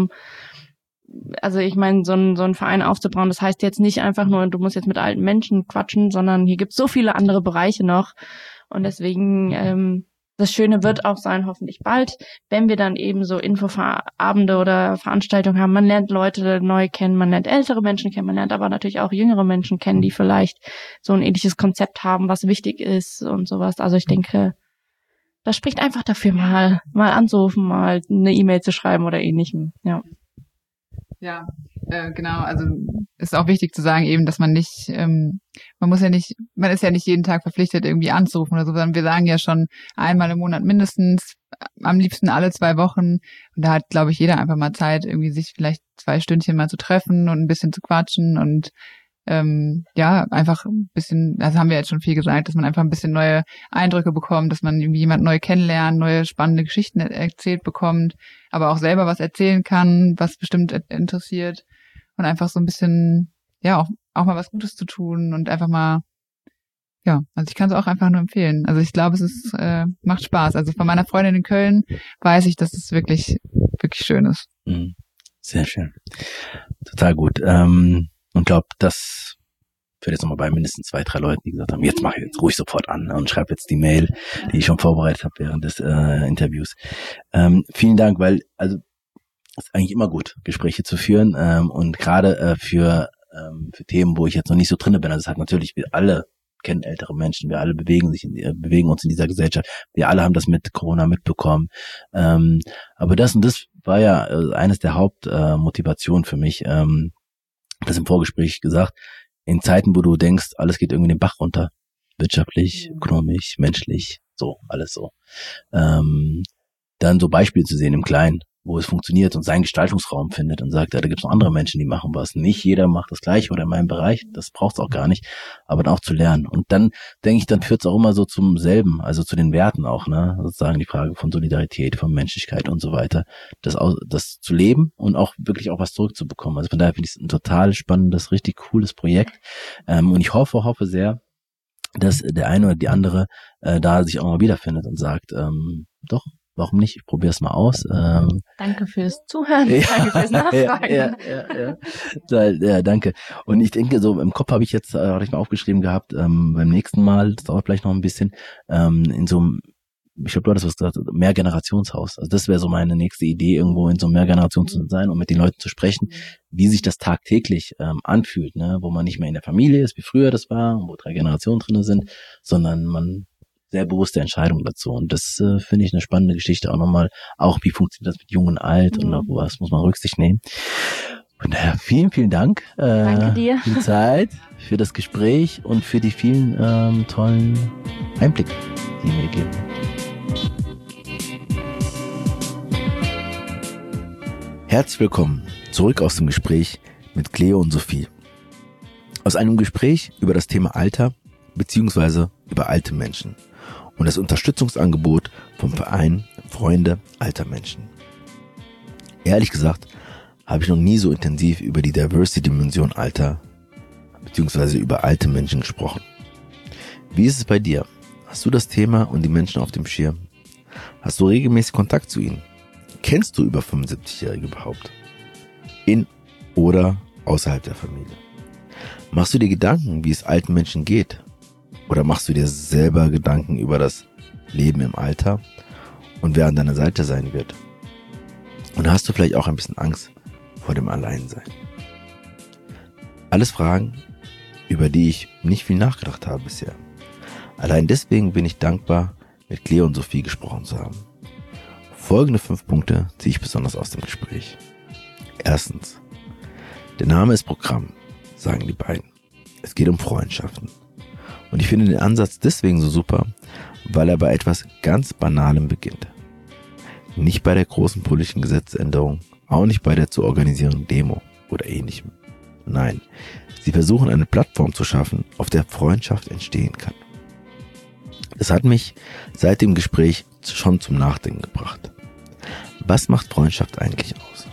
also ich meine, so einen Verein aufzubauen, das heißt jetzt nicht einfach nur, du musst jetzt mit alten Menschen quatschen, sondern hier gibt es so viele andere Bereiche noch. Und deswegen, das Schöne wird auch sein, hoffentlich bald, wenn wir dann eben so Infoabende oder Veranstaltungen haben. Man lernt Leute neu kennen, man lernt ältere Menschen kennen, man lernt aber natürlich auch jüngere Menschen kennen, die vielleicht so ein ähnliches Konzept haben, was wichtig ist und sowas. Also ich denke, das spricht einfach dafür, mal anzurufen, mal eine E-Mail zu schreiben oder ähnlichem, ja. Ja, genau. Also ist auch wichtig zu sagen eben, dass man nicht, man ist ja nicht jeden Tag verpflichtet, irgendwie anzurufen oder so, sondern wir sagen ja schon einmal im Monat mindestens, am liebsten alle 2 Wochen. Und da hat, glaube ich, jeder einfach mal Zeit, irgendwie sich vielleicht 2 Stündchen mal zu treffen und ein bisschen zu quatschen und einfach ein bisschen, also haben wir jetzt schon viel gesagt, dass man einfach ein bisschen neue Eindrücke bekommt, dass man irgendwie jemand neu kennenlernt, neue spannende Geschichten erzählt bekommt, aber auch selber was erzählen kann, was bestimmt interessiert und einfach so ein bisschen, ja, auch mal was Gutes zu tun und einfach mal, ja, also ich kann es auch einfach nur empfehlen. Also ich glaube, macht Spaß. Also von meiner Freundin in Köln weiß ich, dass es wirklich, wirklich schön ist. Sehr schön. Total gut. Und glaube, das wird jetzt nochmal bei mindestens 2-3 Leuten, die gesagt haben, jetzt mache ich jetzt ruhig sofort an und schreibe jetzt die Mail, die ich schon vorbereitet habe während des Interviews. Vielen Dank, weil also es ist eigentlich immer gut, Gespräche zu führen, und gerade für Themen, wo ich jetzt noch nicht so drinne bin. Also es hat natürlich, wir alle kennen ältere Menschen, wir alle bewegen uns in dieser Gesellschaft, wir alle haben das mit Corona mitbekommen. Aber das war ja eines der Hauptmotivationen für mich. Das im Vorgespräch gesagt, in Zeiten, wo du denkst, alles geht irgendwie den Bach runter, wirtschaftlich, ökonomisch, menschlich, so, alles so, dann so Beispiele zu sehen im Kleinen, wo es funktioniert und seinen Gestaltungsraum findet und sagt, ja, da gibt es noch andere Menschen, die machen was. Nicht jeder macht das Gleiche oder in meinem Bereich, das braucht es auch gar nicht, aber dann auch zu lernen. Und dann, denke ich, dann führt es auch immer so zum selben, also zu den Werten auch, ne, sozusagen die Frage von Solidarität, von Menschlichkeit und so weiter, das zu leben und auch wirklich auch was zurückzubekommen. Also von daher finde ich es ein total spannendes, richtig cooles Projekt, und ich hoffe sehr, dass der eine oder die andere da sich auch mal wiederfindet und sagt, doch, warum nicht? Ich probiere es mal aus. Danke fürs Zuhören, danke fürs Nachfragen. Ja, danke. Und ich denke, so im Kopf hatte ich mal aufgeschrieben gehabt, beim nächsten Mal, das dauert vielleicht noch ein bisschen, in so einem, ich glaube, du hattest was gesagt, Mehrgenerationshaus. Also das wäre so meine nächste Idee, irgendwo in so einem Mehrgeneration zu sein und mit den Leuten zu sprechen, wie sich das tagtäglich anfühlt, ne? Wo man nicht mehr in der Familie ist, wie früher das war, wo 3 Generationen drin sind, sondern man sehr bewusste Entscheidung dazu. Und das finde ich eine spannende Geschichte auch nochmal. Auch wie funktioniert das mit Jung und Alt und auf was muss man Rücksicht nehmen. Von daher vielen, vielen Dank. Danke dir. Für die Zeit, für das Gespräch und für die vielen tollen Einblicke, die mir geben. Herzlich willkommen zurück aus dem Gespräch mit Cleo und Sophie. Aus einem Gespräch über das Thema Alter beziehungsweise über alte Menschen und das Unterstützungsangebot vom Verein Freunde alter Menschen. Ehrlich gesagt habe ich noch nie so intensiv über die Diversity-Dimension Alter beziehungsweise über alte Menschen gesprochen. Wie ist es bei dir? Hast du das Thema und die Menschen auf dem Schirm? Hast du regelmäßig Kontakt zu ihnen? Kennst du über 75-Jährige überhaupt? In oder außerhalb der Familie? Machst du dir Gedanken, wie es alten Menschen geht? Oder machst du dir selber Gedanken über das Leben im Alter und wer an deiner Seite sein wird? Und hast du vielleicht auch ein bisschen Angst vor dem Alleinsein? Alles Fragen, über die ich nicht viel nachgedacht habe bisher. Allein deswegen bin ich dankbar, mit Cleo und Sophie gesprochen zu haben. Folgende 5 Punkte ziehe ich besonders aus dem Gespräch. Erstens: Der Name ist Programm, sagen die beiden. Es geht um Freundschaften. Und ich finde den Ansatz deswegen so super, weil er bei etwas ganz Banalem beginnt. Nicht bei der großen politischen Gesetzesänderung, auch nicht bei der zu organisierenden Demo oder ähnlichem. Nein, sie versuchen eine Plattform zu schaffen, auf der Freundschaft entstehen kann. Das hat mich seit dem Gespräch schon zum Nachdenken gebracht. Was macht Freundschaft eigentlich aus?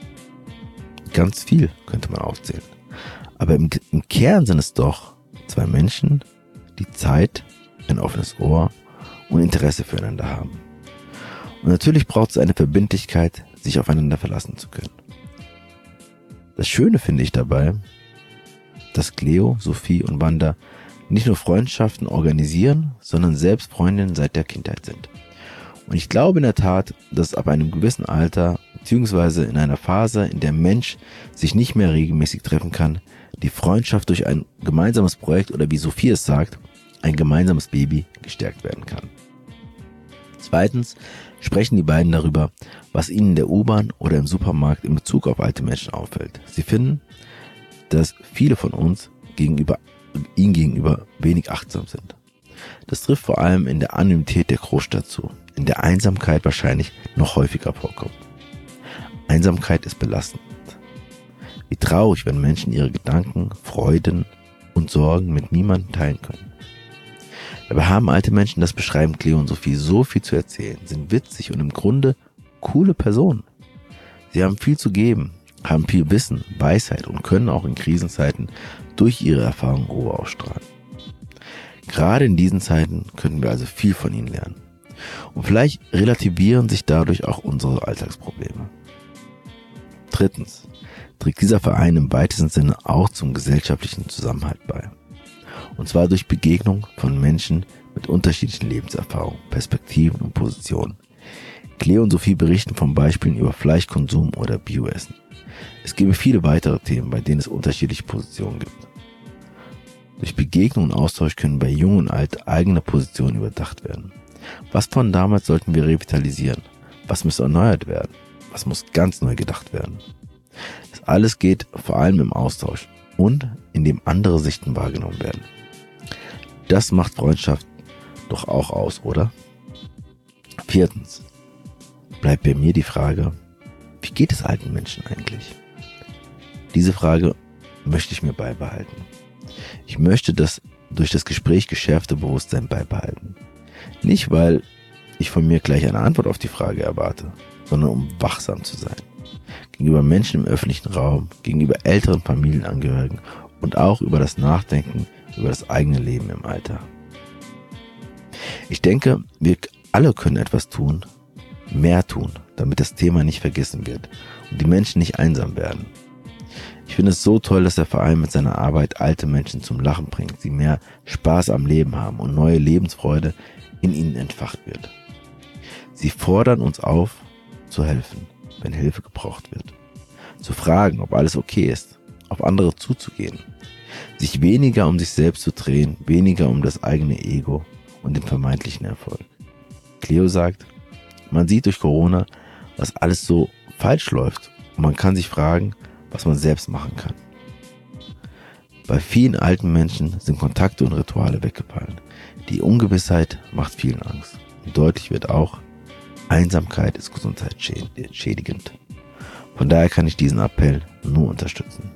Ganz viel könnte man aufzählen. Aber im Kern sind es doch zwei Menschen, die Zeit, ein offenes Ohr und Interesse füreinander haben. Und natürlich braucht es eine Verbindlichkeit, sich aufeinander verlassen zu können. Das Schöne finde ich dabei, dass Cleo, Sophie und Wanda nicht nur Freundschaften organisieren, sondern selbst Freundinnen seit der Kindheit sind. Und ich glaube in der Tat, dass ab einem gewissen Alter, beziehungsweise in einer Phase, in der Mensch sich nicht mehr regelmäßig treffen kann, die Freundschaft durch ein gemeinsames Projekt oder wie Sophie es sagt, ein gemeinsames Baby gestärkt werden kann. Zweitens sprechen die beiden darüber, was ihnen in der U-Bahn oder im Supermarkt in Bezug auf alte Menschen auffällt. Sie finden, dass viele von uns ihnen gegenüber wenig achtsam sind. Das trifft vor allem in der Anonymität der Großstadt zu, in der Einsamkeit wahrscheinlich noch häufiger vorkommt. Einsamkeit ist belastend. Wie traurig, wenn Menschen ihre Gedanken, Freuden und Sorgen mit niemandem teilen können. Dabei haben alte Menschen, das beschreiben Cleo und Sophie, so viel zu erzählen, sind witzig und im Grunde coole Personen. Sie haben viel zu geben, haben viel Wissen, Weisheit und können auch in Krisenzeiten durch ihre Erfahrung Ruhe ausstrahlen. Gerade in diesen Zeiten könnten wir also viel von ihnen lernen. Und vielleicht relativieren sich dadurch auch unsere Alltagsprobleme. Drittens trägt dieser Verein im weitesten Sinne auch zum gesellschaftlichen Zusammenhalt bei. Und zwar durch Begegnung von Menschen mit unterschiedlichen Lebenserfahrungen, Perspektiven und Positionen. Cleo und Sophie berichten von Beispielen über Fleischkonsum oder Bioessen. Es gäbe viele weitere Themen, bei denen es unterschiedliche Positionen gibt. Durch Begegnung und Austausch können bei Jung und Alt eigene Positionen überdacht werden. Was von damals sollten wir revitalisieren? Was muss erneuert werden? Was muss ganz neu gedacht werden? Das alles geht vor allem im Austausch und indem andere Sichten wahrgenommen werden. Das macht Freundschaft doch auch aus, oder? Viertens bleibt bei mir die Frage, wie geht es alten Menschen eigentlich? Diese Frage möchte ich mir beibehalten. Ich möchte das durch das Gespräch geschärfte Bewusstsein beibehalten. Nicht, weil ich von mir gleich eine Antwort auf die Frage erwarte, sondern um wachsam zu sein. Gegenüber Menschen im öffentlichen Raum, gegenüber älteren Familienangehörigen und auch über das Nachdenken über das eigene Leben im Alter. Ich denke, wir alle können etwas tun, mehr tun, damit das Thema nicht vergessen wird und die Menschen nicht einsam werden. Ich finde es so toll, dass der Verein mit seiner Arbeit alte Menschen zum Lachen bringt, sie mehr Spaß am Leben haben und neue Lebensfreude in ihnen entfacht wird. Sie fordern uns auf, zu helfen, wenn Hilfe gebraucht wird. Zu fragen, ob alles okay ist, auf andere zuzugehen. Sich weniger um sich selbst zu drehen, weniger um das eigene Ego und den vermeintlichen Erfolg. Cleo sagt, man sieht durch Corona, was alles so falsch läuft und man kann sich fragen, was man selbst machen kann. Bei vielen alten Menschen sind Kontakte und Rituale weggefallen. Die Ungewissheit macht vielen Angst. Und deutlich wird auch, Einsamkeit ist gesundheitsschädigend. Von daher kann ich diesen Appell nur unterstützen.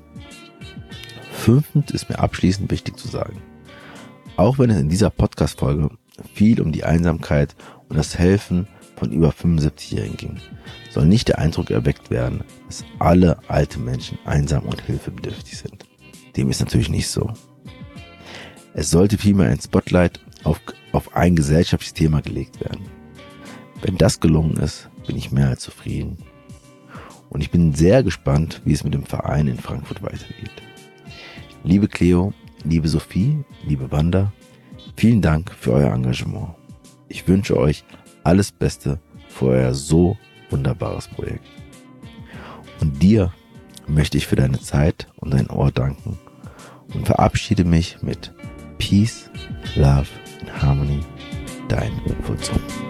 Fünftens ist mir abschließend wichtig zu sagen, auch wenn es in dieser Podcast-Folge viel um die Einsamkeit und das Helfen von über 75-Jährigen ging, soll nicht der Eindruck erweckt werden, dass alle alte Menschen einsam und hilfebedürftig sind. Dem ist natürlich nicht so. Es sollte vielmehr ein Spotlight auf ein gesellschaftliches Thema gelegt werden. Wenn das gelungen ist, bin ich mehr als zufrieden. Und ich bin sehr gespannt, wie es mit dem Verein in Frankfurt weitergeht. Liebe Cleo, liebe Sophie, liebe Wanda, vielen Dank für euer Engagement. Ich wünsche euch alles Beste für euer so wunderbares Projekt. Und dir möchte ich für deine Zeit und dein Ohr danken und verabschiede mich mit Peace, Love and Harmony, dein Futsum.